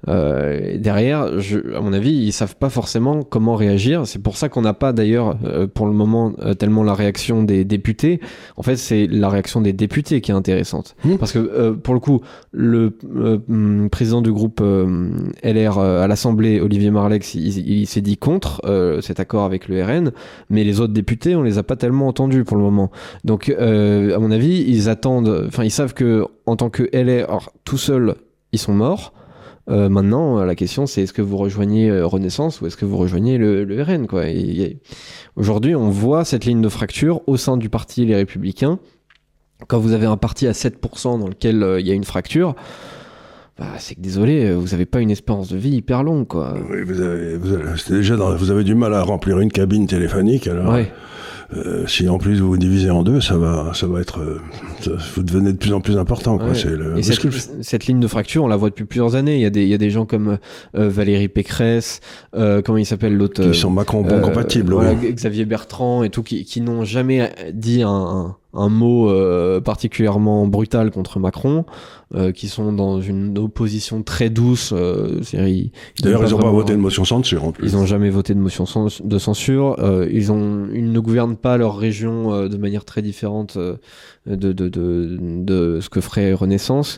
Euh, derrière, je, à mon avis, ils savent pas forcément comment réagir. C'est pour ça qu'on n'a pas d'ailleurs, euh, pour le moment, euh, tellement la réaction des députés. En fait, c'est la réaction des députés qui est intéressante. Mmh. Parce que, euh, pour le coup, le euh, président du groupe euh, L R euh, à l'Assemblée, Olivier Marleix, il, il, il s'est dit contre euh, cet accord avec le R N, mais les autres députés, on les a pas tellement entendus pour le moment. Donc, euh, à mon avis, ils attendent, enfin, ils savent que en tant que L R, alors, tout seuls, ils sont morts. Euh, maintenant, la question, c'est est-ce que vous rejoignez euh, Renaissance ou est-ce que vous rejoignez le, le R N, quoi. Et, et, aujourd'hui, on voit cette ligne de fracture au sein du parti Les Républicains. Quand vous avez un parti à sept pour cent dans lequel il euh, y a une fracture, bah, c'est que désolé, vous n'avez pas une espérance de vie hyper longue, quoi. Oui, vous avez, vous avez, c'est déjà dans, vous avez du mal à remplir une cabine téléphonique, alors. Ouais. Euh, si en plus vous vous divisez en deux, ça va, ça va être, euh, ça, vous devenez de plus en plus important, quoi. Ouais. C'est le, et cette, que je... cette ligne de fracture, on la voit depuis plusieurs années. Il y a des, il y a des gens comme euh, Valérie Pécresse, euh, comment il s'appelle l'autre, qui sont Macron euh, compatibles, voilà, oui. Xavier Bertrand et tout, qui, qui n'ont jamais dit un, un, un mot euh, particulièrement brutal contre Macron, euh, qui sont dans une opposition très douce. Euh, ils, D'ailleurs, ils n'ont pas voté de motion censure en plus. Ils n'ont jamais voté de motion de censure. Euh, ils ont, ils ne gouvernent pas leur région euh, de manière très différente euh, de, de, de, de ce que ferait Renaissance.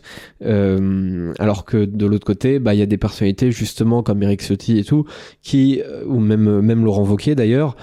Euh, alors que de l'autre côté, bah, il y a des personnalités justement comme Éric Ciotti et tout, qui, ou même, même Laurent Wauquiez d'ailleurs,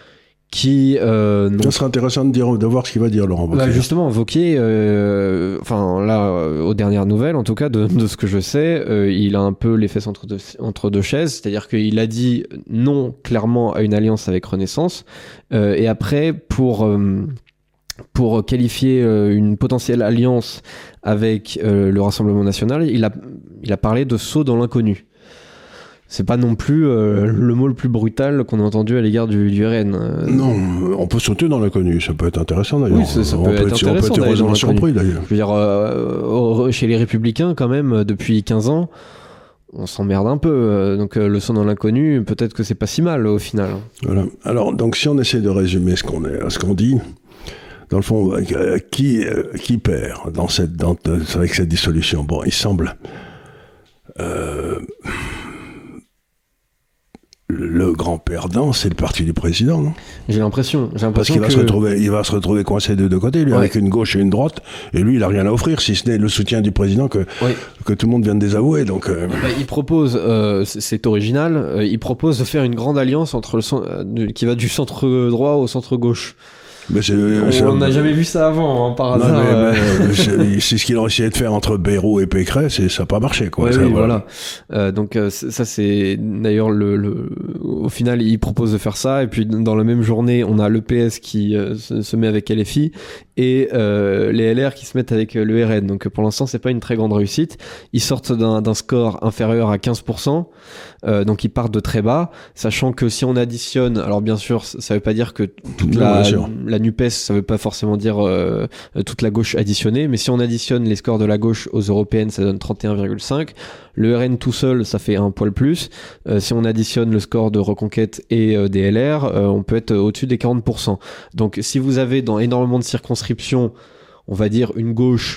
qui euh, ça serait intéressant de dire de voir ce qu'il va dire Laurent Wauquiez. Bah justement Wauquiez, euh, enfin là euh, aux dernières nouvelles en tout cas de, de ce que je sais, euh, il a un peu les fesses entre deux, entre deux chaises, c'est-à-dire qu'il a dit non clairement à une alliance avec Renaissance, euh, et après pour euh, pour qualifier euh, une potentielle alliance avec euh, le Rassemblement National, il a il a parlé de saut dans l'inconnu. C'est pas non plus euh, le mot le plus brutal qu'on a entendu à l'égard du, du R N. Euh, non, on peut sauter dans l'inconnu, ça peut être intéressant d'ailleurs. Oui, ça, ça on peut, peut être être, intéressant. On peut être heureusement surpris d'ailleurs. Je veux dire, euh, chez les Républicains, quand même, depuis quinze ans, on s'emmerde un peu. Donc le saut dans l'inconnu, peut-être que c'est pas si mal au final. Voilà. Alors, donc si on essaie de résumer ce qu'on, est, ce qu'on dit, dans le fond, qui, qui perd dans cette, dans, avec cette dissolution ? Bon, il semble... Euh, le grand perdant, c'est le parti du président, non ? J'ai l'impression. J'ai l'impression Parce qu'il que... va, se retrouver, il va se retrouver coincé de deux côtés, lui, ouais. Avec une gauche et une droite, et lui, il n'a rien à offrir, si ce n'est le soutien du président que, ouais. que tout le monde vient de désavouer. Donc, euh... bah, il propose, euh, c'est original, euh, il propose de faire une grande alliance entre le, euh, qui va du centre droit au centre gauche. Mais c'est, on n'a jamais vu ça avant, hein, par hasard. Non, mais, euh... mais, c'est, c'est ce qu'il a essayé de faire entre Bayrou et Pécresse et ça n'a pas marché, quoi. Ouais, ça, oui, voilà. voilà. Euh, donc euh, ça, c'est d'ailleurs le, le. Au final, il propose de faire ça et puis dans la même journée, on a l'E P S qui euh, se, se met avec L F I et euh, les L R qui se mettent avec le R N. Donc pour l'instant, c'est pas une très grande réussite. Ils sortent d'un, d'un score inférieur à quinze pour cent, euh, donc ils partent de très bas, sachant que si on additionne, alors bien sûr, ça veut pas dire que toute non, la, la NUPES, ça veut pas forcément dire euh, toute la gauche additionnée, mais si on additionne les scores de la gauche aux européennes, ça donne trente et un virgule cinq. Le R N tout seul, ça fait un poil plus. Euh, si on additionne le score de Reconquête et euh, des L R, euh, on peut être au-dessus des quarante pour cent. Donc si vous avez dans énormément de circonscriptions, on va dire une gauche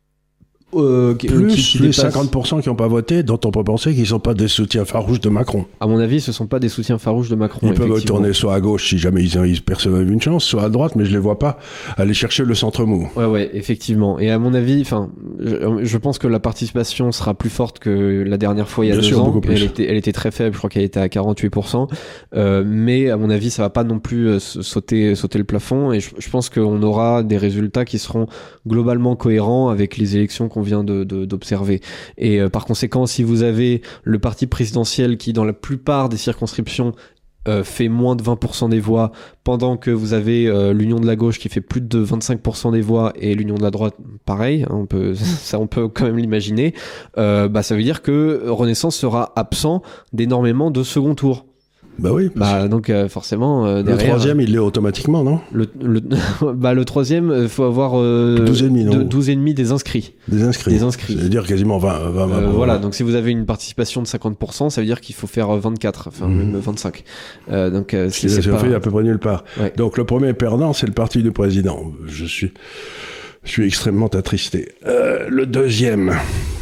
Euh, qui, plus qui, qui les dépasse... cinquante pour cent qui n'ont pas voté, dont on peut penser qu'ils ne sont pas des soutiens farouches de Macron. À mon avis, ce ne sont pas des soutiens farouches de Macron. Ils peuvent retourner soit à gauche si jamais ils, ils perçoivent une chance, soit à droite, mais je ne les vois pas aller chercher le centre mou. Ouais, ouais, effectivement. Et à mon avis, enfin, je, je pense que la participation sera plus forte que la dernière fois il y a Bien deux sûr, ans. elle était, elle était très faible, je crois qu'elle était à quarante-huit pour cent. Euh, mais à mon avis, ça va pas non plus euh, sauter, sauter le plafond. Et je, je pense qu'on aura des résultats qui seront globalement cohérents avec les élections qu'on vient de, de, de observer. Et euh, par conséquent, si vous avez le parti présidentiel qui, dans la plupart des circonscriptions, euh, fait moins de vingt pour cent des voix, pendant que vous avez euh, l'Union de la gauche qui fait plus de vingt-cinq pour cent des voix et l'Union de la droite, pareil, hein, on peut, ça on peut quand même l'imaginer, euh, bah, ça veut dire que Renaissance sera absent d'énormément de second tour. Bah oui. Bah donc euh, forcément euh, derrière, le troisième il l'est automatiquement, non? Le le bah le troisième il faut avoir euh, douze et demi, non? douze et demi des inscrits. Des inscrits. Des inscrits. C'est-à-dire quasiment vingt, vingt, vingt, euh, vingt. Voilà, donc si vous avez une participation de cinquante pour cent, ça veut dire qu'il faut faire vingt-quatre, enfin mmh. même vingt-cinq. Euh, donc euh, c'est, c'est, c'est pas... fait à peu près nulle part. Ouais. Donc le premier perdant, c'est le parti du président. Je suis je suis extrêmement attristé. Euh, le deuxième,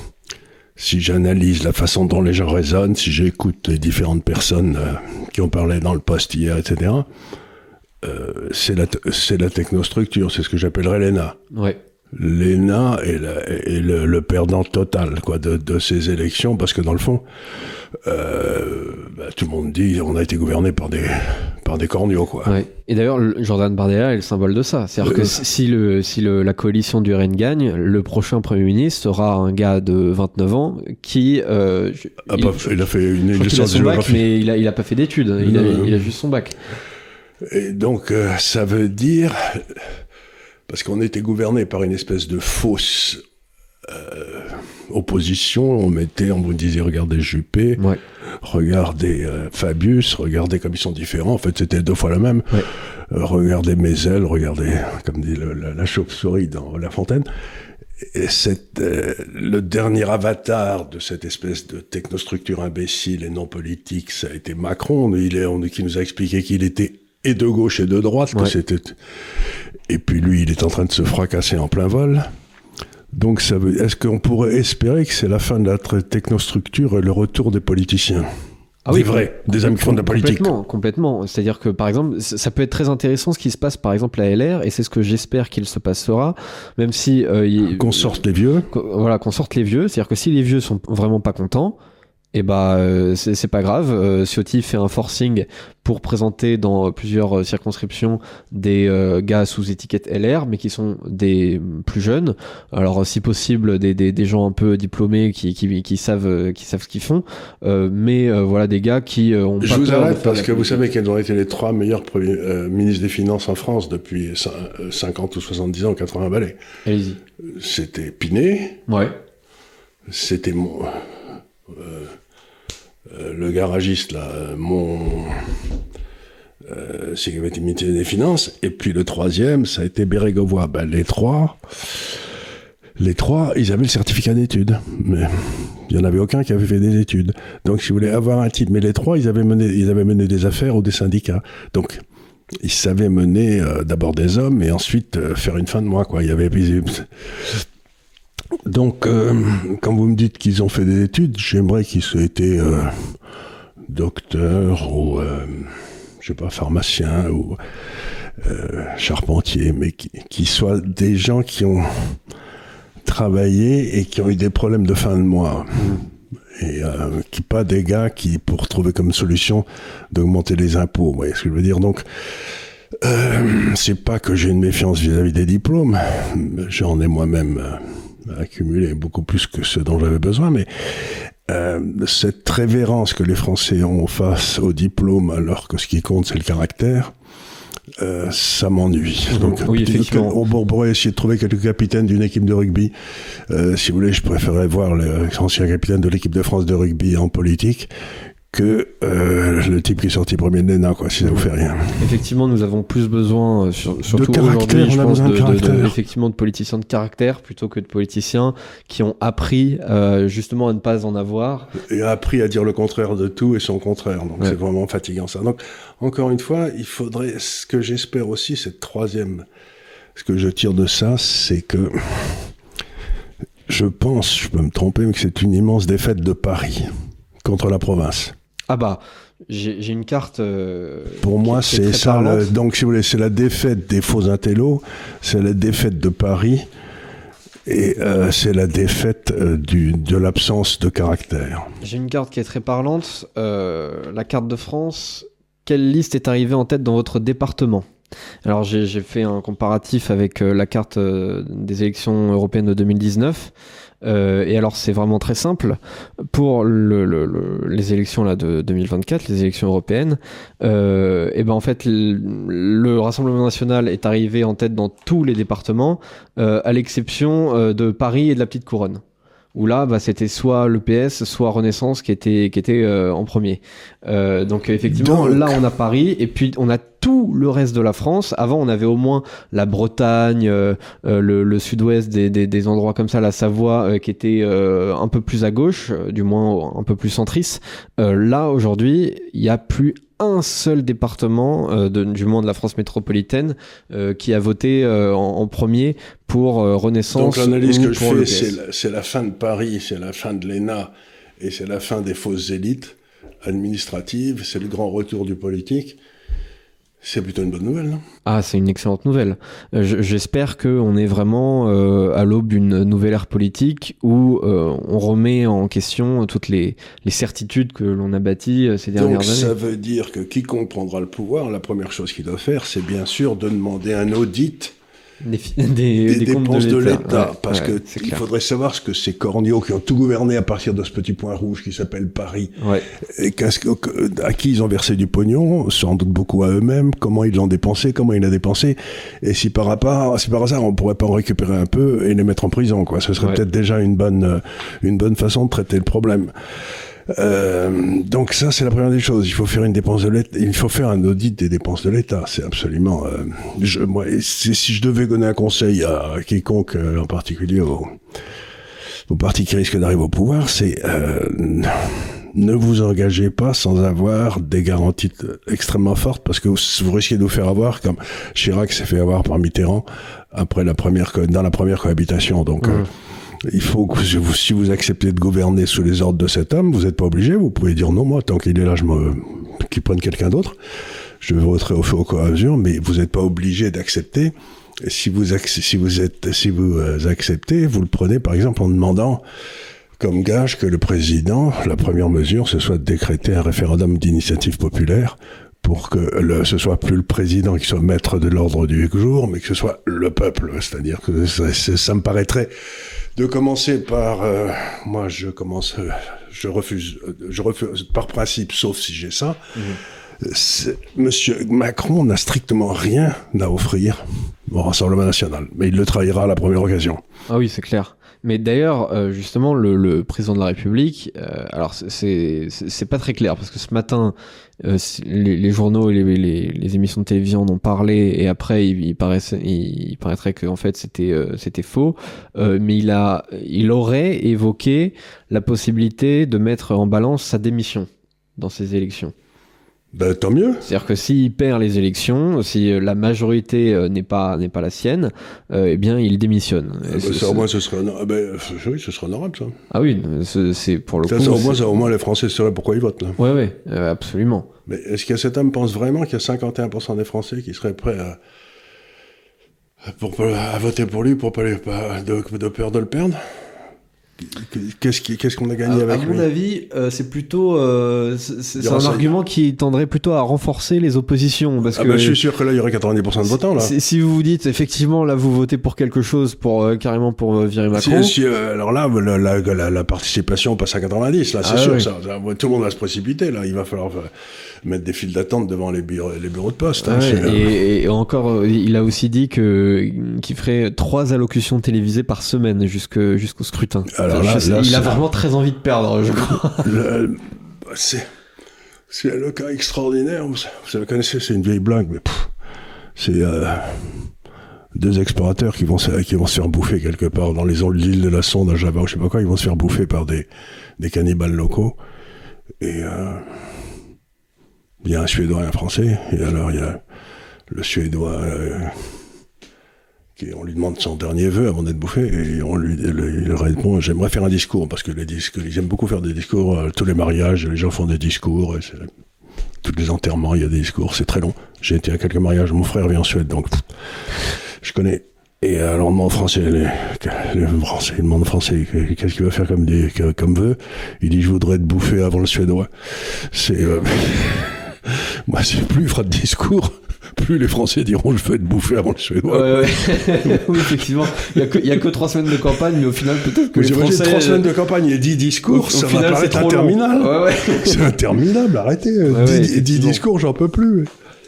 si j'analyse la façon dont les gens raisonnent, si j'écoute les différentes personnes euh, qui ont parlé dans le poste hier, et cetera, euh, c'est, la t- c'est la technostructure, c'est ce que j'appellerais l'E N A. Ouais. L'E N A est, la, est le, le perdant total quoi, de, de ces élections, parce que dans le fond, euh, bah, tout le monde dit on a été gouverné par des, par des corneaux. Quoi. Ouais. Et d'ailleurs, Jordan Bardella est le symbole de ça. C'est-à-dire euh, que si, le, si le, la coalition du R N gagne, le prochain Premier ministre sera un gars de vingt-neuf ans qui... Euh, a il, pas, il a fait une, une licence de géographie. Bac, mais il a, il a pas fait d'études. Il, a, il a juste son bac. Et donc, euh, ça veut dire... Parce qu'on était gouverné par une espèce de fausse euh, opposition. On mettait, on vous disait, regardez Juppé, ouais. regardez euh, Fabius, regardez comme ils sont différents. En fait, c'était deux fois la même. Ouais. Euh, regardez Mézel, regardez, comme dit le, la, la chauve-souris dans La Fontaine. Et cette, euh, le dernier avatar de cette espèce de technostructure imbécile et non politique, ça a été Macron. Il est, on, qui nous a expliqué qu'il était et de gauche et de droite, que ouais. c'était... Et puis lui, il est en train de se fracasser en plein vol. Donc, ça veut... est-ce qu'on pourrait espérer que c'est la fin de la technostructure et le retour des politiciens? Ah oui, vrai, des hommes qui font de la politique. Complètement, complètement. C'est-à-dire que, par exemple, ça peut être très intéressant ce qui se passe, par exemple, à L R, et c'est ce que j'espère qu'il se passera, même si... Euh, il... Qu'on sorte les vieux. Voilà, qu'on sorte les vieux. C'est-à-dire que si les vieux sont vraiment pas contents, et eh bah euh, c'est, c'est pas grave. Euh, Ciotti fait un forcing pour présenter dans plusieurs euh, circonscriptions des euh, gars sous étiquette L R, mais qui sont des plus jeunes. Alors si possible des des, des gens un peu diplômés qui qui qui savent qui savent ce qu'ils font. Euh, mais euh, voilà des gars qui euh, ont. Je pas vous peur arrête parce que vous savez quels ont été les trois meilleurs premiers, euh, ministres des Finances en France depuis cinquante ou soixante-dix ans, quatre-vingts balais. Allez-y. C'était Pinet. Ouais. C'était mon. Euh, euh, le garagiste là, mon euh, c'est qui avait été ministre des Finances, et puis le troisième ça a été Bérégovoy. Ben, les trois les trois ils avaient le certificat d'études, mais il n'y en avait aucun qui avait fait des études. Donc si vous voulez avoir un titre, mais les trois ils avaient mené, ils avaient mené des affaires ou des syndicats, donc ils savaient mener euh, d'abord des hommes et ensuite euh, faire une fin de mois quoi. Il y avait Donc, euh, quand vous me dites qu'ils ont fait des études, j'aimerais qu'ils aient été euh, docteurs ou, euh, je sais pas, pharmaciens ou euh, charpentiers, mais qui, qui soient des gens qui ont travaillé et qui ont eu des problèmes de fin de mois. Mmh. Et euh, qui pas des gars qui, pour trouver comme solution d'augmenter les impôts. Vous voyez ce que je veux dire? Donc, euh, c'est pas que j'ai une méfiance vis-à-vis des diplômes, j'en ai moi-même euh, accumulé beaucoup plus que ce dont j'avais besoin, mais euh, cette révérence que les Français ont face aux diplômes, alors que ce qui compte c'est le caractère, Euh, ça m'ennuie. Donc, oui, effectivement. On, on pourrait essayer de trouver quelques capitaines d'une équipe de rugby. Euh, si vous voulez, je préférerais voir l'ancien capitaine de l'équipe de France de rugby en politique que euh, le type qui est sorti premier de l'E N A, quoi, si ça vous fait rien. Effectivement, nous avons plus besoin, euh, sur, surtout aujourd'hui, je pense, de, de, de, effectivement, de politiciens de caractère plutôt que de politiciens qui ont appris euh, justement à ne pas en avoir. Et a appris à dire le contraire de tout et son contraire. Donc ouais. C'est vraiment fatigant ça. Donc, encore une fois, il faudrait, ce que j'espère aussi, cette troisième, ce que je tire de ça, c'est que je pense, je peux me tromper, mais que c'est une immense défaite de Paris contre la province. Ah bah, j'ai, j'ai une carte. Euh, Pour moi, c'est ça. Le, donc, si vous voulez, c'est la défaite des faux intellos, c'est la défaite de Paris, et euh, c'est la défaite euh, du, de l'absence de caractère. J'ai une carte qui est très parlante. Euh, la carte de France. Quelle liste est arrivée en tête dans votre département ? Alors, j'ai, j'ai fait un comparatif avec euh, la carte euh, des élections européennes de deux mille dix-neuf. Euh, et alors c'est vraiment très simple pour le, le, le, les élections là de deux mille vingt-quatre, les élections européennes. Euh, et ben en fait le, le Rassemblement national est arrivé en tête dans tous les départements, euh, à l'exception euh, de Paris et de la Petite Couronne. Où là, bah, c'était soit l'E P S, soit Renaissance qui était, qui était euh, en premier. Euh, donc effectivement, donc... là on a Paris, et puis on a tout le reste de la France. Avant, on avait au moins la Bretagne, euh, euh, le, le sud-ouest, des, des, des endroits comme ça, la Savoie, euh, qui était euh, un peu plus à gauche, euh, du moins un peu plus centriste. Euh, là, aujourd'hui, il n'y a plus un seul département euh, de, du moins de la France métropolitaine euh, qui a voté euh, en, en premier pour euh, Renaissance. Donc l'analyse que je fais, c'est la, c'est la fin de Paris, c'est la fin de l'E N A et c'est la fin des fausses élites administratives, c'est le grand retour du politique. C'est plutôt une bonne nouvelle, non ? Ah, c'est une excellente nouvelle. Euh, j'espère qu'on est vraiment euh, à l'aube d'une nouvelle ère politique où euh, on remet en question toutes les, les certitudes que l'on a bâties ces dernières Donc, années. Donc ça veut dire que quiconque prendra le pouvoir, la première chose qu'il doit faire, c'est bien sûr de demander un audit Des, des, des, des dépenses de l'État, de l'État ouais, parce ouais, que il faudrait savoir ce que ces corneaux qui ont tout gouverné à partir de ce petit point rouge qui s'appelle Paris, ouais. et à qui ils ont versé du pognon, sans doute beaucoup à eux-mêmes, comment ils l'ont dépensé, comment ils l'ont dépensé, et si par hasard, si par hasard on pourrait pas en récupérer un peu et les mettre en prison, quoi. Ce serait ouais. peut-être déjà une bonne, une bonne façon de traiter le problème. Euh, donc ça c'est la première des choses. Il faut faire une dépense de l'État. Il faut faire un audit des dépenses de l'État. C'est absolument. Euh, je, moi, c'est, si je devais donner un conseil à quiconque, euh, en particulier au, au parti qui risque d'arriver au pouvoir, c'est euh, ne vous engagez pas sans avoir des garanties extrêmement fortes, parce que vous, vous risquez de vous faire avoir comme Chirac s'est fait avoir par Mitterrand après la première dans la première cohabitation. Donc mmh. euh, il faut que vous, si vous acceptez de gouverner sous les ordres de cet homme, vous n'êtes pas obligé, vous pouvez dire non, moi, tant qu'il est là, je me, qu'il prenne quelqu'un d'autre, je voterai au fur et à mesure, mais vous n'êtes pas obligé d'accepter. Et si vous, si vous êtes, si vous acceptez, vous le prenez, par exemple, en demandant comme gage que le président, la première mesure, ce soit de décréter un référendum d'initiative populaire pour que le, ce soit plus le président qui soit maître de l'ordre du jour, mais que ce soit le peuple. C'est-à-dire que ça, ça, ça me paraîtrait de commencer par, euh, moi je commence, euh, je refuse, je refuse par principe, sauf si j'ai ça. Mmh. Monsieur Macron n'a strictement rien à offrir au Rassemblement national, mais il le trahira à la première occasion. Ah oui, c'est clair. Mais d'ailleurs, euh, justement, le, le président de la République, euh, alors c'est, c'est, c'est pas très clair, parce que ce matin, euh, les, les journaux et les, les, les émissions de télévision en ont parlé, et après, il, il, paraissait, il, il paraîtrait qu'en fait, c'était, euh, c'était faux. Euh, mais il, a, il aurait évoqué la possibilité de mettre en balance sa démission dans ces élections. Ben, tant mieux. C'est-à-dire que s'il perd les élections, si la majorité euh, n'est pas n'est pas la sienne, euh, eh bien il démissionne. Ah ben, ça, au moins ce serait honor... ben, oui, ce serait honorable ça. Ah oui, c'est, c'est pour le ça, coup. Ça, au moins, ça, au moins les Français sauraient pourquoi ils votent là. Ouais ouais, euh, absolument. Mais est-ce que cet homme pense vraiment qu'il y a cinquante et un pour cent des Français qui seraient prêts à pour à voter pour lui pour pas, pas de, de peur de le perdre? Qu'est-ce, qui, qu'est-ce qu'on a gagné à, avec à lui ? mon avis, euh, c'est plutôt, euh, c'est, c'est un argument qui tendrait plutôt à renforcer les oppositions, parce ah que bah, je suis sûr que là il y aurait quatre-vingt-dix pour cent de votants là. Si vous vous dites effectivement là vous votez pour quelque chose pour euh, carrément pour euh, virer Macron. Si, si, euh, alors là la, la, la, la participation passe à quatre-vingt-dix là, c'est ah, sûr oui. ça, ça. Tout le monde va se précipiter là. Il va falloir euh, mettre des files d'attente devant les bureaux, les bureaux de poste. Hein, ouais, et, et encore, il a aussi dit que qu'il ferait trois allocutions télévisées par semaine jusque jusqu'au scrutin. Alors là, sais, là, il c'est... a vraiment très envie de perdre, je crois. Le, c'est c'est le cas extraordinaire. Vous, vous connaissez, c'est une vieille blague, mais pff, c'est euh, deux explorateurs qui vont se, qui vont se faire bouffer quelque part dans les îles de la Sonde à Java ou je sais pas quoi. Ils vont se faire bouffer par des des cannibales locaux. Et euh, il y a un Suédois et un Français, et alors il y a le Suédois, euh, qui, on lui demande son dernier vœu avant d'être bouffé, et on lui, il, il répond, j'aimerais faire un discours, parce que les disques, ils aiment beaucoup faire des discours, euh, tous les mariages, les gens font des discours, et c'est, tous les enterrements, il y a des discours, c'est très long. J'ai été à quelques mariages, mon frère vient en Suède, donc pff, je connais. Et alors on demande aux Français, les, les Français, il demande aux Français, qu'est-ce qu'il va faire comme, des, comme vœu ? Il dit, je voudrais être bouffé avant le Suédois. C'est... Euh, moi, c'est plus il fera de discours, plus les Français diront je veux être bouffé avant le Suédois. Ouais, ouais. Oui, effectivement. Il n'y a, a que trois semaines de campagne, mais au final, peut-être que vous les Français... trois semaines de campagne et dix discours, au, ça au final, va paraître interminable. Ouais, ouais. C'est interminable, arrêtez. Ouais, dix, ouais, dix discours, j'en peux plus.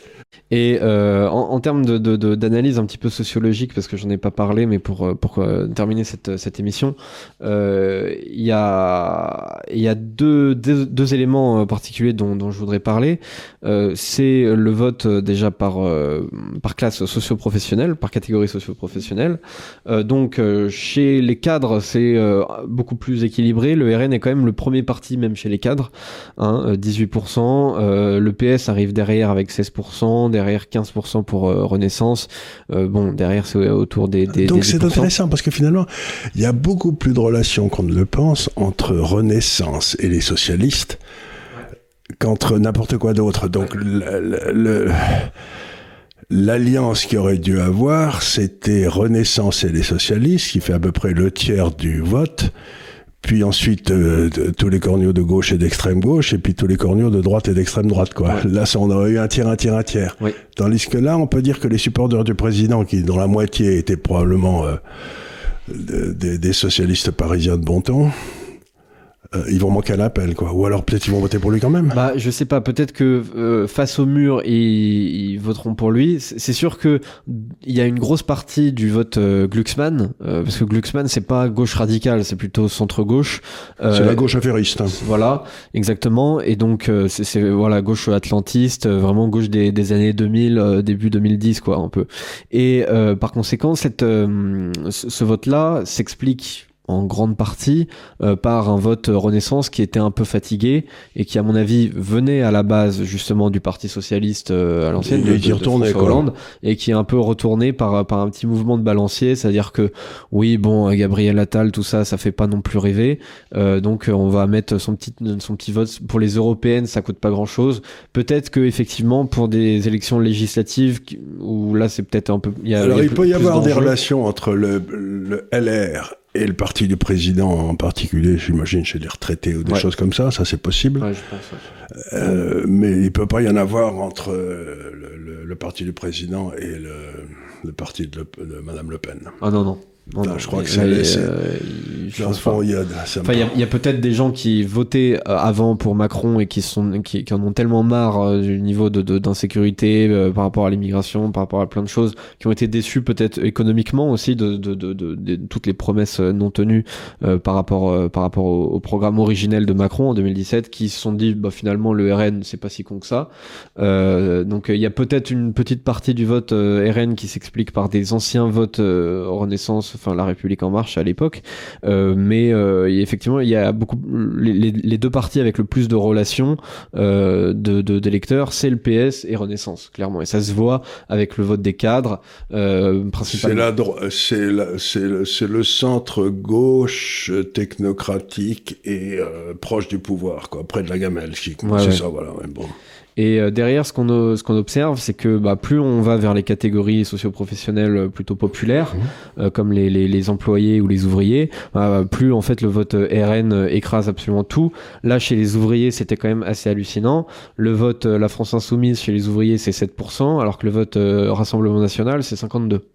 Et euh, en, en termes de, de, de, d'analyse un petit peu sociologique, parce que j'en ai pas parlé, mais pour, pour euh, terminer cette, cette émission, il euh, y a, y a deux, deux, deux éléments particuliers dont, dont je voudrais parler. Euh, c'est le vote euh, déjà par, euh, par classe socio-professionnelle, par catégorie socio-professionnelle. Euh, donc euh, chez les cadres, c'est euh, beaucoup plus équilibré. Le R N est quand même le premier parti, même chez les cadres, hein, dix-huit pour cent. Euh, le P S arrive derrière avec seize pour cent. Derrière quinze pour cent pour euh, Renaissance. Euh, bon, derrière, c'est autour des, des Donc des c'est intéressant parce que finalement, il y a beaucoup plus de relations qu'on ne le pense entre Renaissance et les socialistes ouais. qu'entre n'importe quoi d'autre. Donc le, le, le, l'alliance qu'il aurait dû avoir, c'était Renaissance et les socialistes, qui fait à peu près le tiers du vote. Puis ensuite, euh, de, tous les corneaux de gauche et d'extrême gauche, et puis tous les corneaux de droite et d'extrême droite, quoi. Ouais. Là, ça, on aurait eu un tiers, un tiers, un tiers. Oui. Tandis que là, on peut dire que les supporters du président, qui, dont la moitié étaient probablement euh, de, de, des socialistes parisiens de bon ton, euh, ils vont manquer à l'appel, quoi. Ou alors peut-être ils vont voter pour lui quand même. Bah, je sais pas. Peut-être que euh, face au mur, ils, ils voteront pour lui. C'est, c'est sûr que il y a une grosse partie du vote euh, Glucksmann, euh, parce que Glucksmann c'est pas gauche radicale, c'est plutôt centre gauche. Euh, c'est la gauche affairiste. Hein. Voilà, exactement. Et donc euh, c'est, c'est voilà gauche atlantiste, euh, vraiment gauche des, des années deux mille, euh, début deux mille dix, quoi, un peu. Et euh, par conséquent, cette euh, ce, ce vote-là s'explique en grande partie euh, par un vote Renaissance qui était un peu fatigué et qui, à mon avis, venait à la base justement du Parti socialiste euh, à l'ancienne, de, de, de François Hollande, et qui est un peu retourné par par un petit mouvement de balancier, c'est-à-dire que oui, bon, Gabriel Attal, tout ça, ça fait pas non plus rêver, euh, donc on va mettre son petit son petit vote pour les européennes, ça coûte pas grand-chose. Peut-être que effectivement pour des élections législatives où là c'est peut-être un peu. Il y a, Alors il, y a il peut y avoir des relations entre le, le L R et le parti du président en particulier, j'imagine, chez les retraités ou des ouais. choses comme ça, ça c'est possible. Ouais, je pense, ouais. euh, mais il ne peut pas y en avoir entre le, le, le parti du président et le, le parti de, le, de Madame Le Pen. Ah non, non. Non, non, non, je crois que c'est... c'est... c'est euh, je pense pas. Il y a, enfin, il y a, il y a peut-être des gens qui votaient euh, avant pour Macron et qui, sont, qui, qui en ont tellement marre euh, du niveau de, de, d'insécurité euh, par rapport à l'immigration, par rapport à plein de choses, qui ont été déçus peut-être économiquement aussi de, de, de, de, de, de toutes les promesses non tenues euh, par rapport, euh, par rapport au, au programme originel de Macron en deux mille dix-sept, qui se sont dit bah, finalement le R N c'est pas si con que ça. Euh, donc il y a peut-être une petite partie du vote euh, R N qui s'explique par des anciens votes euh, Renaissance, enfin La République En Marche à l'époque, euh, mais euh, effectivement il y a beaucoup les, les, les deux partis avec le plus de relations euh, de, de d'électeurs, c'est le P S et Renaissance clairement, et ça se voit avec le vote des cadres euh, principalement. C'est la dro- c'est la, c'est le, c'est le centre gauche technocratique et euh, proche du pouvoir, quoi, près de la gamelle, qui, ouais, c'est ouais. ça, voilà. Ouais, bon. Et euh, derrière, ce qu'on, euh, ce qu'on observe, c'est que bah, plus on va vers les catégories socio-professionnelles plutôt populaires, mmh. euh, comme les les, les, les employés ou les ouvriers, euh, plus en fait le vote R N écrase absolument tout. Là, chez les ouvriers, c'était quand même assez hallucinant. Le vote euh, La France Insoumise chez les ouvriers, c'est sept pour cent, alors que le vote euh, Rassemblement National, c'est cinquante-deux pour cent.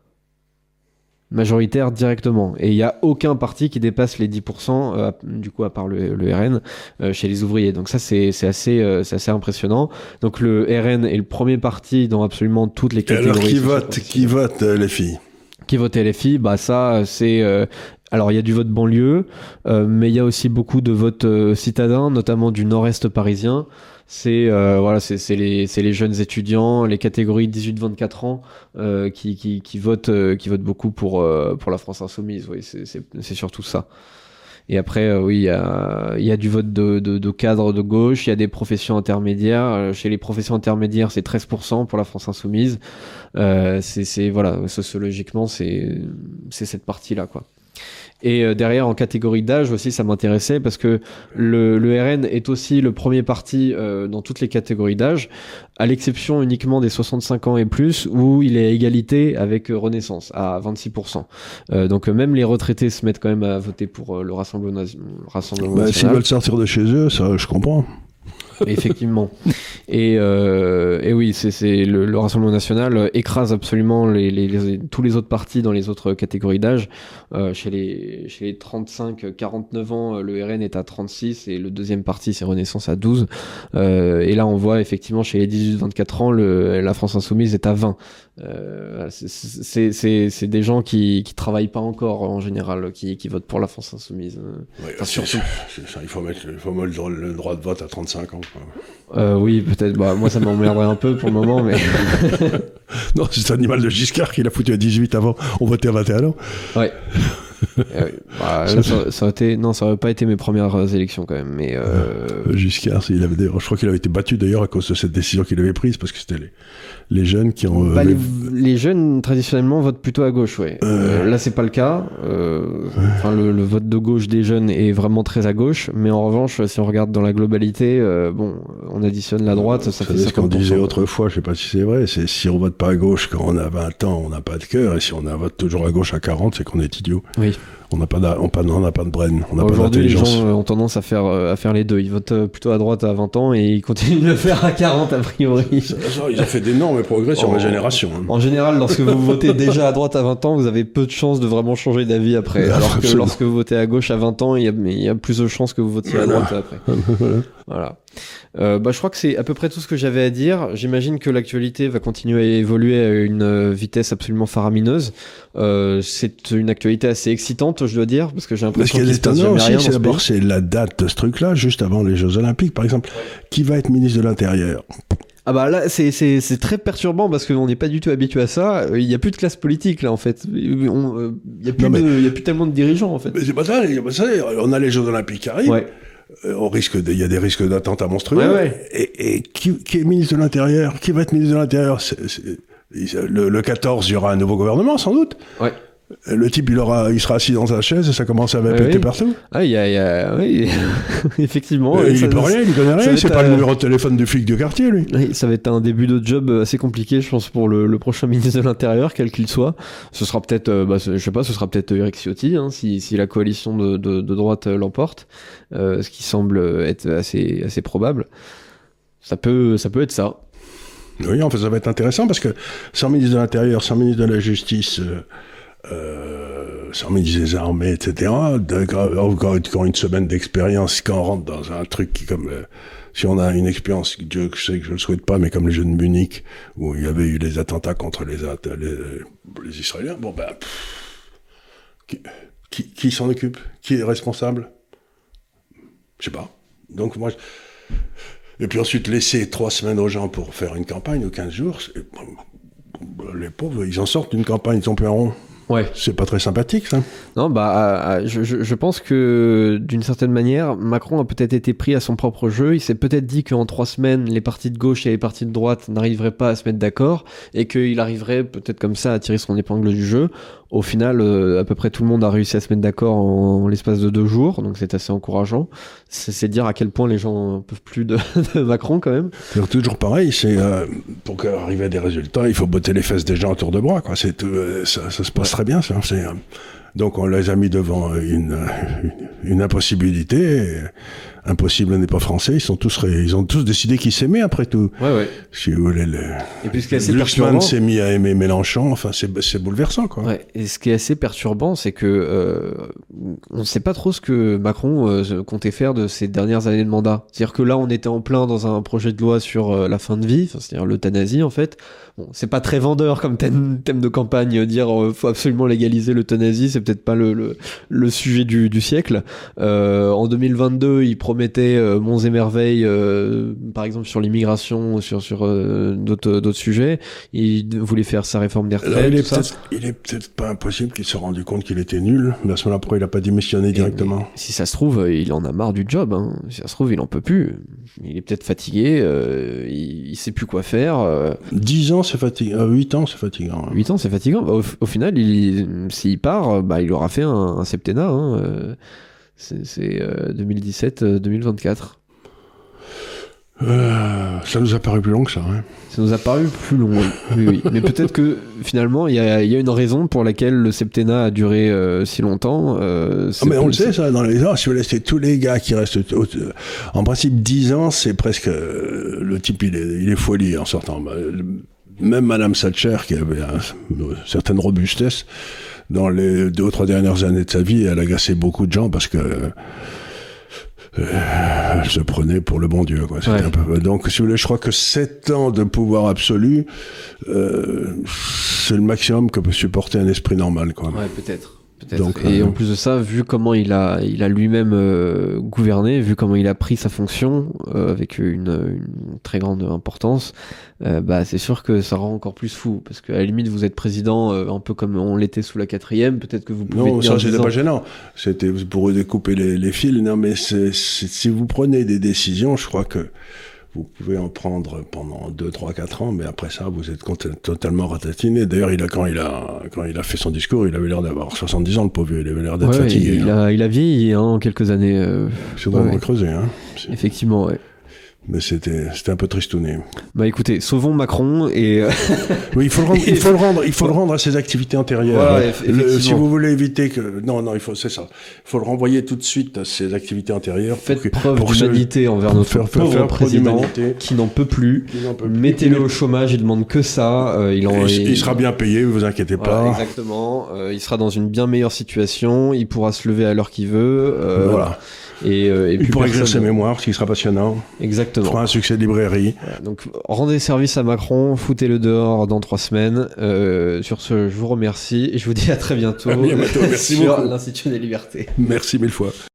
Majoritaire directement. Et il n'y a aucun parti qui dépasse les dix pour cent, euh, du coup, à part le, le R N, euh, chez les ouvriers. Donc ça, c'est, c'est, assez, euh, c'est assez impressionnant. Donc le R N est le premier parti dans absolument toutes les catégories. Et alors, qui vote, qui vote euh, les filles Qui vote L F I, bah ça, c'est... Euh, alors, il y a du vote banlieue, euh, mais il y a aussi beaucoup de votes euh, citadins, notamment du nord-est parisien. C'est euh, voilà, c'est, c'est les c'est les jeunes étudiants, les catégories dix-huit vingt-quatre ans euh, qui qui qui votent euh, qui votent beaucoup pour euh, pour la France Insoumise. Oui, c'est c'est c'est surtout ça. Et après, euh, oui, il y a il y a du vote de de, de cadres de gauche, il y a des professions intermédiaires. Euh, chez les professions intermédiaires, c'est treize pour cent pour la France Insoumise. Euh, c'est c'est voilà, sociologiquement, c'est c'est cette partie-là, quoi. Et euh, derrière, en catégorie d'âge aussi, ça m'intéressait parce que le, le R N est aussi le premier parti euh, dans toutes les catégories d'âge, à l'exception uniquement des soixante-cinq ans et plus, où il est à égalité avec euh, Renaissance, à vingt-six pour cent. Euh, donc euh, même les retraités se mettent quand même à voter pour euh, le Rassemblement, le Rassemblement bah, national. S'ils veulent sortir de chez eux, ça, je comprends. Effectivement. Et, euh, et oui, c'est, c'est le, le Rassemblement national écrase absolument les, les, les, tous les autres partis dans les autres catégories d'âge. Euh, chez les, chez les trente-cinq à quarante-neuf ans, le R N est à trente-six et le deuxième parti, c'est Renaissance, à douze. Euh, et là, on voit effectivement chez les dix-huit vingt-quatre ans, le, la France Insoumise est à vingt. Euh, c'est, c'est, c'est, c'est des gens qui, qui travaillent pas encore en général, qui, qui votent pour la France Insoumise. Ouais, enfin, c'est, surtout. C'est ça, il faut mettre, il faut mettre le, le droit de vote à trente-cinq ans. Euh, oui, peut-être. Bah, moi, ça m'emmerderait un peu pour le moment, mais. Non, c'est cet animal de Giscard qui l'a foutu à dix-huit avant. On votait à vingt et un ans. Ouais. euh, bah, là, ça, ça aurait été, non, ça aurait pas été mes premières élections quand même, mais. Euh... Giscard, il avait, je crois qu'il avait été battu d'ailleurs à cause de cette décision qu'il avait prise parce que c'était les, les jeunes qui ont. Bah, euh, les, les jeunes traditionnellement votent plutôt à gauche, ouais. Euh... Euh, là, c'est pas le cas. Euh... Enfin, le, le vote de gauche des jeunes est vraiment très à gauche, mais en revanche, si on regarde dans la globalité, euh, bon, on additionne la droite, ça, ça fait ce qu'on disait autrefois, je sais pas si c'est vrai, c'est si on vote pas à gauche quand on a vingt ans, on n'a pas de cœur, et si on a vote toujours à gauche à quarante, c'est qu'on est idiot. Oui. On n'a pas, on pas, on n'a pas de brain, on n'a pas Aujourd'hui, les d'intelligence. gens ont tendance à faire, à faire les deux. Ils votent plutôt à droite à vingt ans et ils continuent de le faire à quarante a priori. Ça, ça, ils ont fait d'énormes progrès sur en, ma génération. Hein. En général, lorsque vous votez déjà à droite à vingt ans, vous avez peu de chances de vraiment changer d'avis après. Ah, alors que absolument. lorsque vous votez à gauche à vingt ans, il y a, il y a plus de chances que vous votiez à droite après. Voilà. Voilà. Euh, bah, je crois que c'est à peu près tout ce que j'avais à dire. J'imagine que l'actualité va continuer à évoluer à une vitesse absolument faramineuse. Euh, c'est une actualité assez excitante, je dois dire, parce que j'ai l'impression qu'il qu'il se passe étonnant jamais aussi, rien c'est dans ce d'abord pays. c'est la date de ce truc-là, juste avant les Jeux Olympiques, par exemple. Qui va être ministre de l'Intérieur? Ah bah là, c'est, c'est, c'est très perturbant parce qu'on n'est pas du tout habitué à ça. Il n'y a plus de classe politique, là, en fait. On, euh, il n'y a, plus Non, mais... de, il y a plus tellement de dirigeants, en fait. Mais c'est pas ça, c'est pas ça. On a les Jeux Olympiques qui arrivent. Ouais. On risque de, il y a des risques d'attentats monstrueux. Ouais, ouais. Et, et qui, qui est ministre de l'Intérieur? Qui va être ministre de l'Intérieur? c'est, c'est, le, le quatorze, il y aura un nouveau gouvernement, sans doute. Ouais. Le type, il aura, il sera assis dans sa chaise et ça commence à Ouais, péter oui. partout. Ah, il y a, il y a, oui, effectivement. Euh, ouais, il ça, peut rien, il connaît rien. C'est être, pas euh... le numéro de téléphone du flic du quartier, lui. Oui, ça va être un début de job assez compliqué, je pense, pour le, le prochain ministre de l'Intérieur, quel qu'il soit. Ce sera peut-être, euh, bah, je sais pas, ce sera peut-être Éric Ciotti, hein, si, si la coalition de, de, de droite euh, l'emporte, euh, ce qui semble être assez, assez probable. Ça peut, ça peut être ça. Oui, en fait, ça va être intéressant parce que sans ministre de l'Intérieur, sans ministre de la Justice, euh, euh, sans ministre des Armées, et cetera, encore, encore une semaine d'expérience, quand on rentre dans un truc qui, comme, euh, si on a une expérience, Dieu, je sais que je le souhaite pas, mais comme les Jeux de Munich, où il y avait eu les attentats contre les, les, les Israéliens, bon ben, pff, qui, qui, qui s'en occupe? Qui est responsable? Je sais pas. Donc moi, je... Et puis ensuite, laisser trois semaines aux gens pour faire une campagne, ou quinze jours, c'est... les pauvres, ils en sortent d'une campagne, ils sont plus en rond. Ouais. C'est pas très sympathique, ça. Non, bah, euh, je, je, je pense que d'une certaine manière, Macron a peut-être été pris à son propre jeu. Il s'est peut-être dit qu'en trois semaines, les partis de gauche et les partis de droite n'arriveraient pas à se mettre d'accord et qu'il arriverait peut-être comme ça à tirer son épingle du jeu. Au final, euh, à peu près tout le monde a réussi à se mettre d'accord en, en l'espace de deux jours, donc c'est assez encourageant. C'est, c'est dire à quel point les gens ne peuvent plus de, de Macron quand même. C'est toujours pareil, c'est euh, pour arriver à des résultats, il faut botter les fesses des gens autour de bras, quoi. C'est tout, euh, ça, ça se passe ouais. très bien, ça. C'est, euh, donc on les a mis devant une, une, une impossibilité. Et, impossible n'est pas français. Ils sont tous, ré... ils ont tous décidé qu'ils s'aimaient après tout. Ouais, ouais. Si vous voulez, le... Et puis ce qui est assez Glucksmann s'est mis à aimer Mélenchon. Enfin, c'est, c'est bouleversant, quoi. Ouais. Et ce qui est assez perturbant, c'est que euh, on ne sait pas trop ce que Macron euh, comptait faire de ses dernières années de mandat. C'est-à-dire que là, on était en plein dans un projet de loi sur euh, la fin de vie, c'est-à-dire l'euthanasie, en fait. Bon, c'est pas très vendeur comme thème, thème de campagne. Dire euh, faut absolument légaliser l'euthanasie, c'est peut-être pas le, le, le sujet du, du siècle. Euh, en deux mille vingt-deux, il promettait euh, monts et merveilles, euh, par exemple sur l'immigration, sur sur euh, d'autres d'autres sujets. Il voulait faire sa réforme des retraites. Alors, il, est tout peut-être, ça. il est peut-être pas impossible qu'il se soit rendu compte qu'il était nul, mais à ce moment-là, pourquoi il a pas démissionné et directement mais, si ça se trouve, il en a marre du job. Hein. Si ça se trouve, il en peut plus. Il est peut-être fatigué. Euh, il, il sait plus quoi faire. Euh... dix ans, c'est fatigant. Euh, huit ans, c'est fatigant. Hein. huit ans, c'est fatigant. Au, au final, il, s'il part, bah, il aura fait un, un septennat. Hein. Euh, c'est c'est euh, deux mille dix-sept deux mille vingt-quatre. Euh, ça nous a paru plus long que ça. Hein. Ça nous a paru plus long, oui. oui, oui. Mais peut-être que finalement, il y a, y a une raison pour laquelle le septennat a duré euh, si longtemps. Euh, ah, mais on le sait, ça, dans les ans, si vous laissez tous les gars qui restent. Au, en principe, dix ans, c'est presque. Euh, le type, il est, il est folie en sortant. Même Madame Thatcher, qui avait une certaine robustesse, dans les deux ou trois dernières années de sa vie, elle agacait beaucoup de gens parce que. Euh, elle se prenait pour le bon Dieu, quoi. C'était ouais. un peu... Donc, si vous voulez, je crois que sept ans de pouvoir absolu, euh, c'est le maximum que peut supporter un esprit normal, quoi. Ouais, peut-être. Peut-être. Donc, et euh... en plus de ça, vu comment il a, il a lui-même euh, gouverné, vu comment il a pris sa fonction euh, avec une, une très grande importance, euh, bah c'est sûr que ça rend encore plus fou. Parce qu'à la limite, vous êtes président euh, un peu comme on l'était sous la quatrième, peut-être que vous pouvez. Non, ça c'était pas gênant. C'était pour découper les, les fils. Non, mais c'est, c'est, si vous prenez des décisions, je crois que vous pouvez en prendre pendant deux, trois, quatre ans, mais après ça, vous êtes totalement ratatiné. D'ailleurs, il a, quand il a, quand il a fait son discours, il avait l'air d'avoir soixante-dix ans, le pauvre vieux. Il avait l'air d'être ouais, fatigué. Il, hein. a, il a vieilli, hein, en quelques années. Euh... C'est vraiment ouais. creusé, hein. C'est... Effectivement, ouais. Mais c'était, c'était un peu tristouné. Bah écoutez, sauvons Macron et... oui, il faut le rendre, il faut le rendre, il faut le rendre à ses activités antérieures. Voilà, le, si vous voulez éviter que... Non, non, il faut, c'est ça. Il faut le renvoyer tout de suite à ses activités antérieures. Faites pour que, preuve pour d'humanité se... envers notre faire, pauvre faire président qui n'en peut plus. N'en peut plus. Mettez-le au chômage, il demande que ça. Euh, il, en, il, il sera bien payé, vous inquiétez voilà, pas. Exactement. Euh, il sera dans une bien meilleure situation. Il pourra se lever à l'heure qu'il veut. Euh, voilà. voilà. Et, euh, et il pourra écrire ses mémoires, ce qui sera passionnant. Exactement. Il fera un succès de librairie. Voilà, donc rendez service à Macron, foutez-le dehors dans trois semaines. Euh, sur ce, je vous remercie et je vous dis à très bientôt, à bientôt. Merci sur beaucoup. l'Institut des Libertés. Merci mille fois.